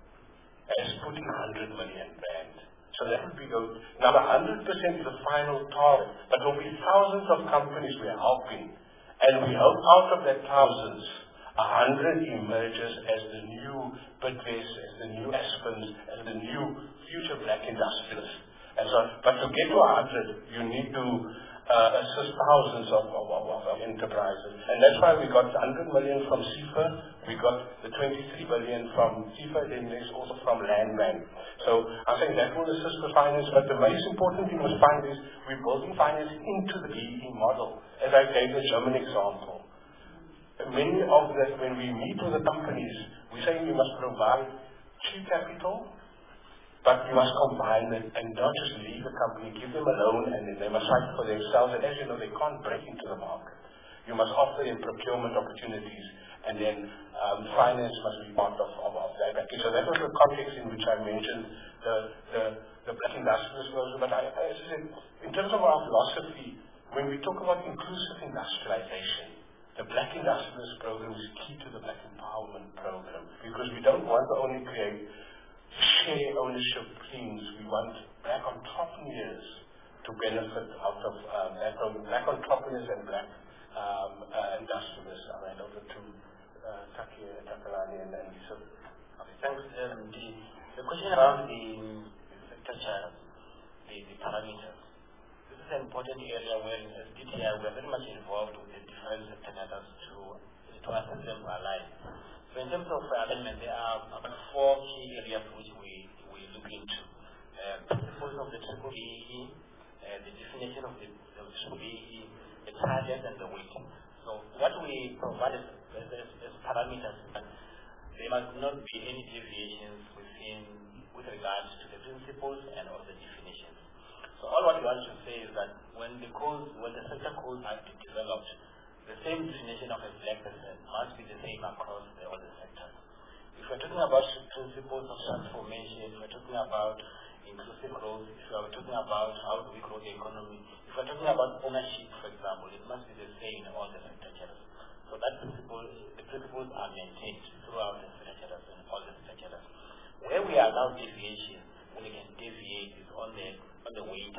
has put in one hundred million rand. So that would be good. Now, the one hundred percent is the final target, but there will be thousands of companies we are helping. And we hope out of that thousands, one hundred emerges as the new Bidvest, as the new Aspens, as the new future Black Industrialists. And so, but to get to one hundred, you need to Uh, assist thousands of, of, of, of enterprises. And that's why we got one hundred million from SEFA, we got the twenty-three billion from SEFA, then there's also from Land Bank. So I think that will assist the finance, but the most important thing was find is we're building finance into the B E E model, as I gave the German example. Many of that, when we meet with the companies, we say we must provide cheap capital, but you must combine it and not just leave the company, give them a loan, and then they must fight for themselves. And as you know, they can't break into the market. You must offer them procurement opportunities, and then um, finance must be part of, of, of that package. So that was the context in which I mentioned the, the, the Black Industrialist Program. But I, as I said, in terms of our philosophy, when we talk about inclusive industrialization, the Black Industrialist Program is key to the Black Empowerment Program, because we don't want to only create share ownership themes. We want black entrepreneurs to benefit out of um, black, black entrepreneurs and black um, uh, industrialists. All right, over to uh, Taki Takalani and Lisa. Okay, thanks. Um, the, the question around the sector chart, the, the parameters. this is an important area where as D T I we are very much involved with the different sector matters to, to assess them align. So in terms of alignment, there are about four key areas which we, we look into. Uh, principles of the triple B E E, uh, the definition of the, the triple B E E, the target and the weighting. So what we provide as, as, as parameters, there must not be any deviations within with regards to the principles and all the definitions. So all what we want to say is that when the codes, when the sector codes are developed, the same definition of a black person must be the same across the other sectors. If we're talking about principles of transformation, if we're talking about inclusive growth, if we're talking about how do we grow the economy, if we're talking about ownership, for example, it must be the same in all the sectors. So that principle, the principles are maintained throughout the sectors and all the sectors. Where we allow deviation, when we can deviate is on the on the weight.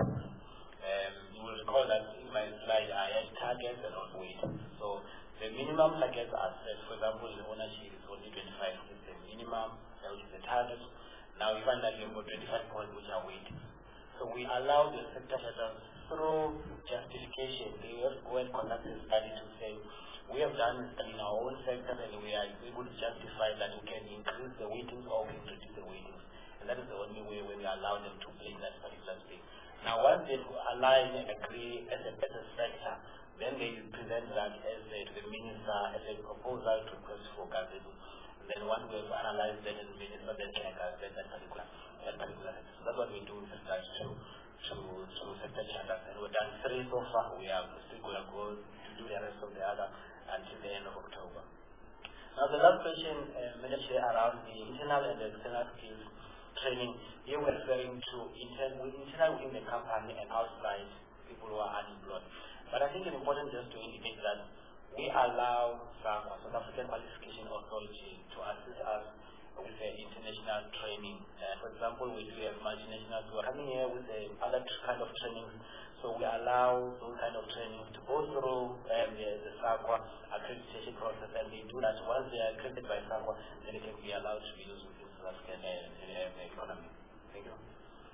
Um, you will recall that in my slide I had targets and on weight. So the minimum targets are set. For example, in ownership is only twenty-five, which is the minimum, which is the target. Now we find that you've got twenty-five points which are weight. So we allow the sector headers through justification. They will go and conduct a study to say, we have done it in our own sector and we are able to justify that we can increase the weightings or we can reduce the weightings. And that is the only way when we allow them to play that particular space. Now once they align and agree as a, as a sector, then they present that as a, to the minister as a proposal to request for gazetting. And then once we have analyzed that as the minister, then can gazette that particular that particular sector. So that's what we do with regards to to to sector charters. And we've done three so far. We are still going to go to do the rest of the other until the end of October. Now the last question, uh, Madam Chair, around the internal and the external skills training. Here we're referring to internal, internal within the company and outside people who are unemployed. But I think it's important just to indicate that we allow SAQA, South African Qualification Authority, to assist us with the international training. Uh, for example, we do have multinationals who are coming here with the other kind of training. So we allow those kind of trainings to go through um, the, the SAQA accreditation process, and they do that. Once they are accredited by SAQA, then they can be allowed to be used within South African uh, economy. Thank you.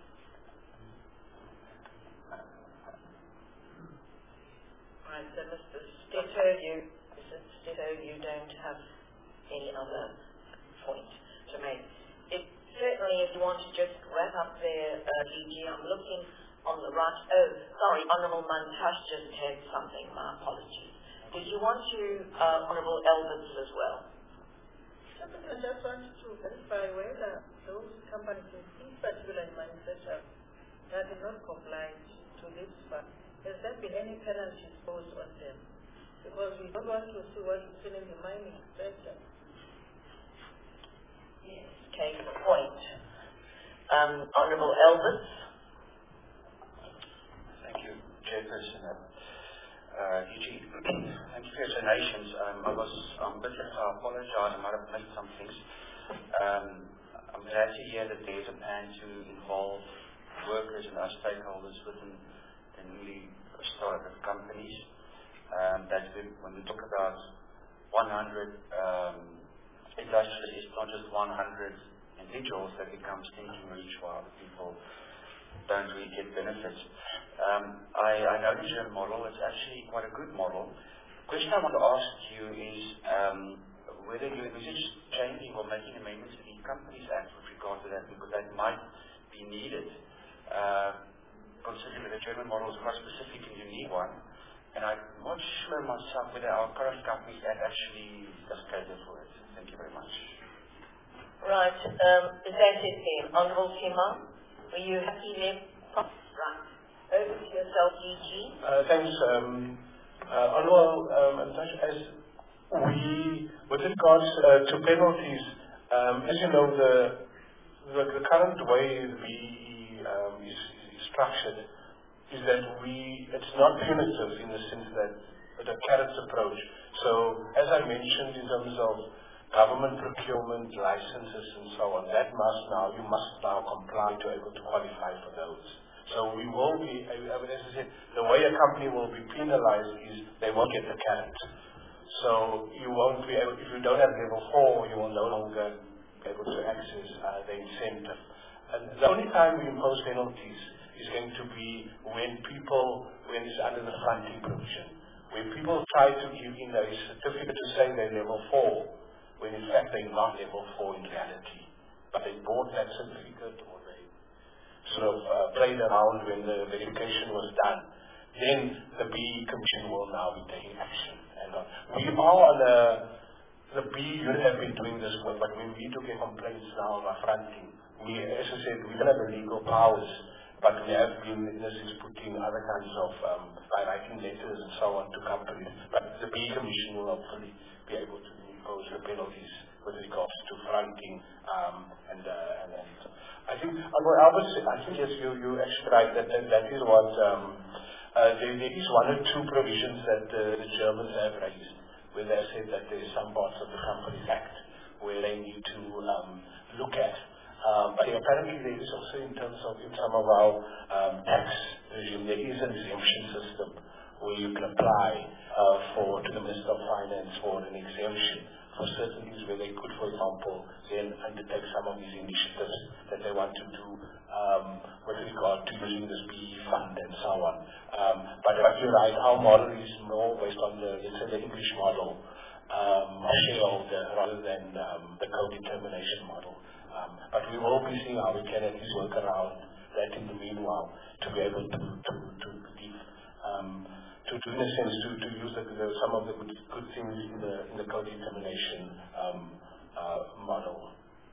Right, so Mister Steto, you, Mister Steto, you don't have any other point to make. It, certainly, if you want to just wrap up there, uh, D G, I'm looking on the right. Oh, sorry, Honourable Mantashe just had something. My apologies. Did you want to, uh, Honourable Elberts as well? I just wanted to verify whether those companies in this particular manufacturer that did not comply to this fund, has there been any penalty imposed on them? Because we don't want to see what is in the mining sector. Yes, case in point. Um, Honourable Elberts. Thank you, Chairperson. Uh, E G, thank you for your donations. Um, I was, I'm a bit late, I apologize, I might have missed some things. Um, I'm glad to hear that there's a plan to involve workers and our stakeholders within the newly started companies. Um, that we, when we talk about one hundred um, industrialists, it's not just one hundred individuals that become stinking rich while the people don't really get benefits. Um, I, I know the German model, it's actually quite a good model. The question I want to ask you is um, whether you envisage changing or making amendments to the Companies Act with regard to that, because that might be needed, uh, considering that the German model is quite specific and unique one. And I'm not sure myself whether our current Companies Act actually does cater for it. Thank you very much. Right, um, is that it then? Honourable Tima, were you happy there? Right. Over to yourself, D G. Uh, thanks, um, uh, Honourable um, Mantashe, as we, with regards uh, to penalties, um, as you know, the, the, the current way the B E E um, is, is structured is that we, it's not punitive in the sense that the carrot approach. So, as I mentioned, in terms of government procurement, licenses and so on, that must now, you must now comply to be able to qualify for those. So we will be, as I said, the way a company will be penalized is they won't get the carrot. So you won't be able, if you don't have level four, you will no longer be able to access uh, the incentive. And the only time we impose penalties is going to be when people, when it's under the fronting provision, where people try to give in a certificate to say they're level four, when in fact they're not level four in reality. But they bought that certificate, or they sort of uh, played around when the verification was done. Then the B E E Commission will now be taking action. And uh, we are on a, the B E E unit have been doing this work, but when we do get complaints now about fronting, we, as I said, we don't have the legal powers, but we have been, in a sense, putting other kinds of, um, by writing letters and so on to companies. But the B E E Commission will hopefully be able to impose the penalties with regards to fronting. Um, and, uh, and, and I think, well, I would say, I think yes, you, you actually right, that, that, that is what, um, uh, there, there is one or two provisions that uh, the Germans have raised, where they said that there is some parts of the Companies Act where they need to um, look at. Um, but apparently there is also in terms of in some of our um, tax regime, there is an exemption system where you can apply uh, for to the Minister of Finance for an exemption for certain things where they could, for example, then undertake some of these initiatives that they want to do um, with regard to using this B E E fund and so on. Um, but you're right, our model is more based on the, let's say, the English model, um, shareholder rather than um, the co-determination model. Um, but we will be seeing how we can at least work around that in the meanwhile to be able to to to believe, um, to, to in a sense to, to use the, the, some of the good, good things in the in the co-determination um, uh, model.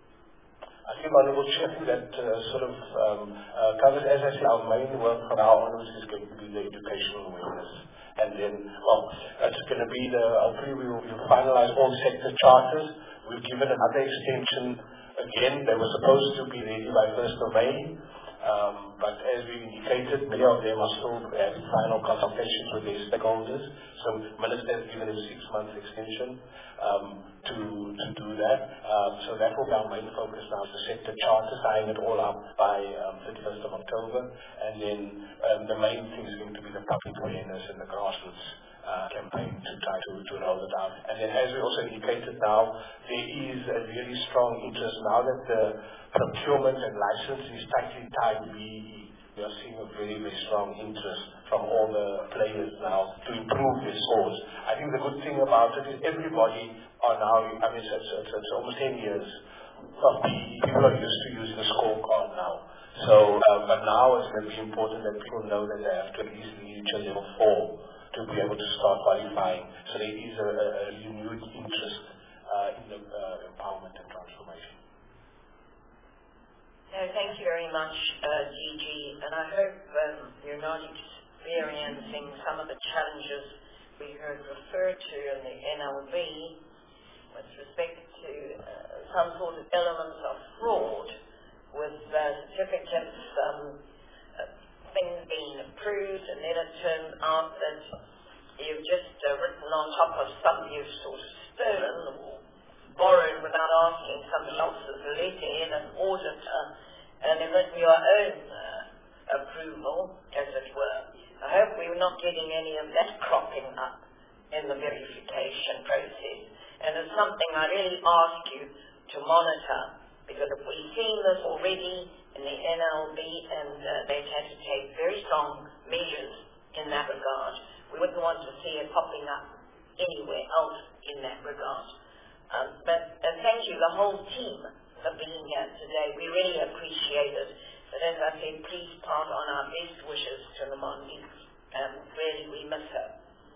I think, Honourable Chair, I think that uh, sort of um, uh, covers, as I said, our main work for our honours is going to be the educational awareness. And then, well, that's going to be the, hopefully we will we'll finalize all sector charters. We've given another extension. Again, they were supposed to be ready by first of May. Um, but as we indicated, many of them are still having final consultations with their stakeholders. So the Minister has given a six-month extension um, to to do that. Um, so that will be our main focus now, the sector charter, tying it all up by um, thirty-first of October. And then um, the main thing is going to be the public awareness and the grassroots uh, campaign to try to, to roll it out. And then as we also indicated now, there is a really strong interest now that the procurement and license is tightly tied to B E E. We are seeing a very, very strong interest from all the players now to improve their scores. I think the good thing about it is everybody are now, I mean, it's, it's, it's almost ten years of B E E. People are used to using the scorecard now. So, uh, but now it's going to be important that people know that they have to at least reach a level four to be able to start qualifying. So there is a, a, a renewed interest uh, in the uh, empowerment and transformation. No, thank you very much, uh, Gigi, and I hope um, you're not experiencing some of the challenges we heard referred to in the N L B with respect to uh, some sort of elements of fraud with uh, certificates, um, uh, things being approved, and then it turns out that you've just uh, written on top of something you've sort of stolen or borrowed without asking somebody else's letter in an auditor, and then with your own uh, approval, as it were. I hope we're not getting any of that cropping up in the verification process. And it's something I really ask you to monitor, because if we've seen this already in the N L B and uh, they've had to take very strong measures in that regard, we wouldn't want to see it popping up anywhere else in that regard. Um, but uh, thank you, the whole team, for being here today. We really appreciate it. But as I said, please pass on our best wishes to Nomonde. Um, really, we miss her.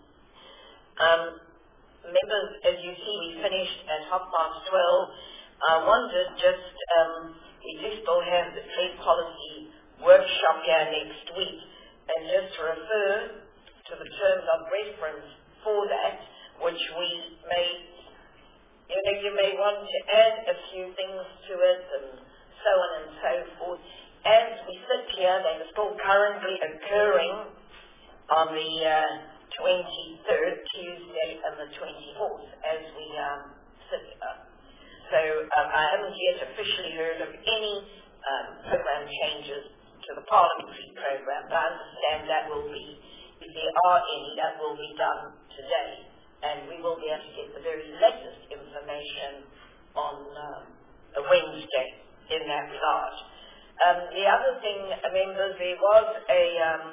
Um, members, as you see, we finished at half past twelve. I wondered just, um, we do still have the trade policy workshop here next week, and just to refer to the terms of reference for that, which we may You know, you may want to add a few things to it and so on and so forth. As we sit here, they are still currently occurring on the uh, twenty-third, Tuesday, and the twenty-fourth, as we um, sit here. So um, I haven't yet officially heard of any um, program changes to the parliamentary program, but I understand that will be, if there are any, that will be done today. And we will be able to get the very latest information on um, a Wednesday in that regard. Um, the other thing, members, there was a, um,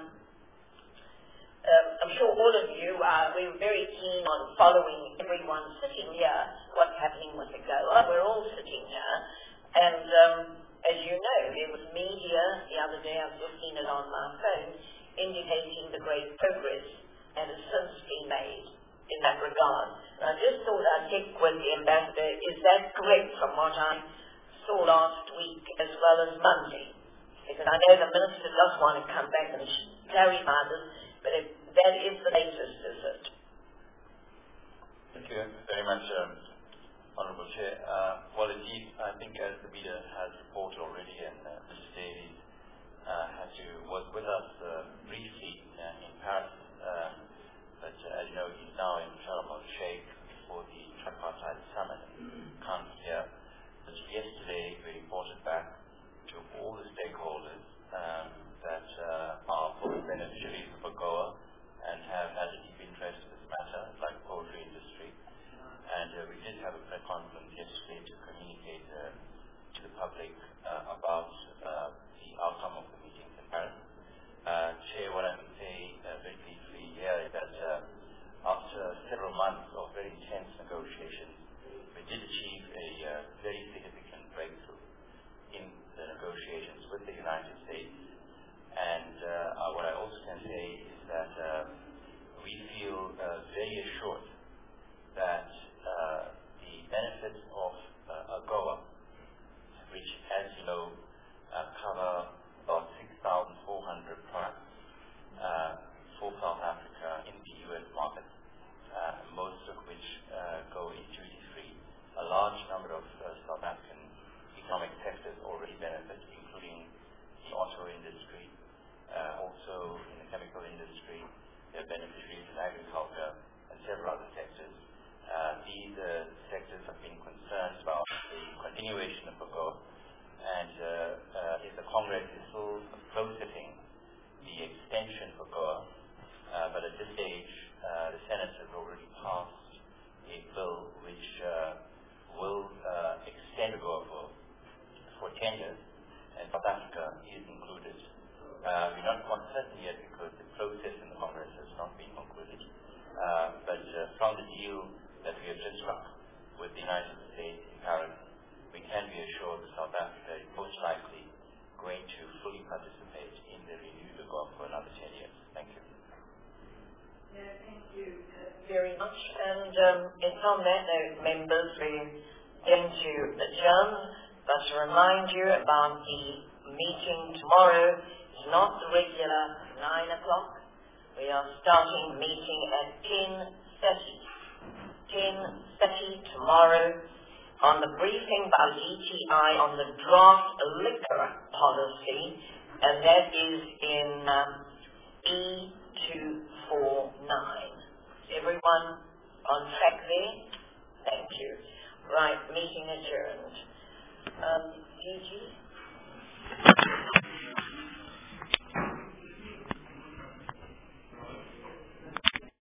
um, I'm sure all of you, uh, we were very keen on following everyone sitting here, what's happening with AGOA. We're all sitting here. And um, as you know, there was media the other day, I've just seen it on my phone, indicating the great progress that has since been made in that regard. And I just thought I'd check with the ambassador, is that correct from what I saw last week as well as Monday? Because I know the minister does want to come back and clarify this, but if that is the latest, is it? Thank you very much, um, Honourable Chair. Uh, well, indeed, I think as the media has reported already, and uh, Mister Davies uh, had to work with us uh, briefly uh, in Paris, uh, but uh, as you know, he's now in Sharm el-Sheikh for the tripartite summit and can't be here. But yesterday, we reported back to all the stakeholders um, that uh, are full beneficiaries of AGOA and have had a deep interest in this matter, like the poultry industry. And uh, we did have a press conference yesterday to communicate uh, to the public uh, about uh, the outcome of the meeting in Paris. Uh, Chair, what I can say uh, very briefly here is that uh, after several months of very intense negotiations, we did achieve a uh, very significant breakthrough in the negotiations with the United States. And uh, what I also can say is that uh, we feel uh, very assured that uh, the benefits of uh, AGOA, which, as you know, uh, cover about six thousand four hundred products uh, for South Africa in the U S market, uh, most of which uh, go in duty-free. A large number of uh, South African economic sectors already benefit, including the auto industry, uh, also in the chemical industry. There are beneficiaries in agriculture and several other sectors. Uh, these uh, sectors have been concerned about the continuation of AGOA, and uh, uh, if the Congress is still processing the extension of AGOA, uh, but at this stage, uh, the Senate has already passed a bill which uh, will uh, extend AGOA for, for ten years, and South Africa is included. Uh, we're not quite certain yet because the process in the Congress has not been concluded. Uh, but uh, from the deal that we have just struck with the United States in Paris, we can be assured that South Africa is most likely going to fully participate in the renewed AGOA for another ten years. Thank you. Yeah, thank you very much. And um, it's on that note, members, we're going to adjourn, but to remind you about the meeting tomorrow. It's not the regular nine o'clock. We are starting the meeting at ten thirty. ten thirty tomorrow on the briefing by D T I on the draft liquor policy, and that is in um, E two forty-nine. Everyone on track there? Thank you. Right, meeting adjourned. Um, Gigi?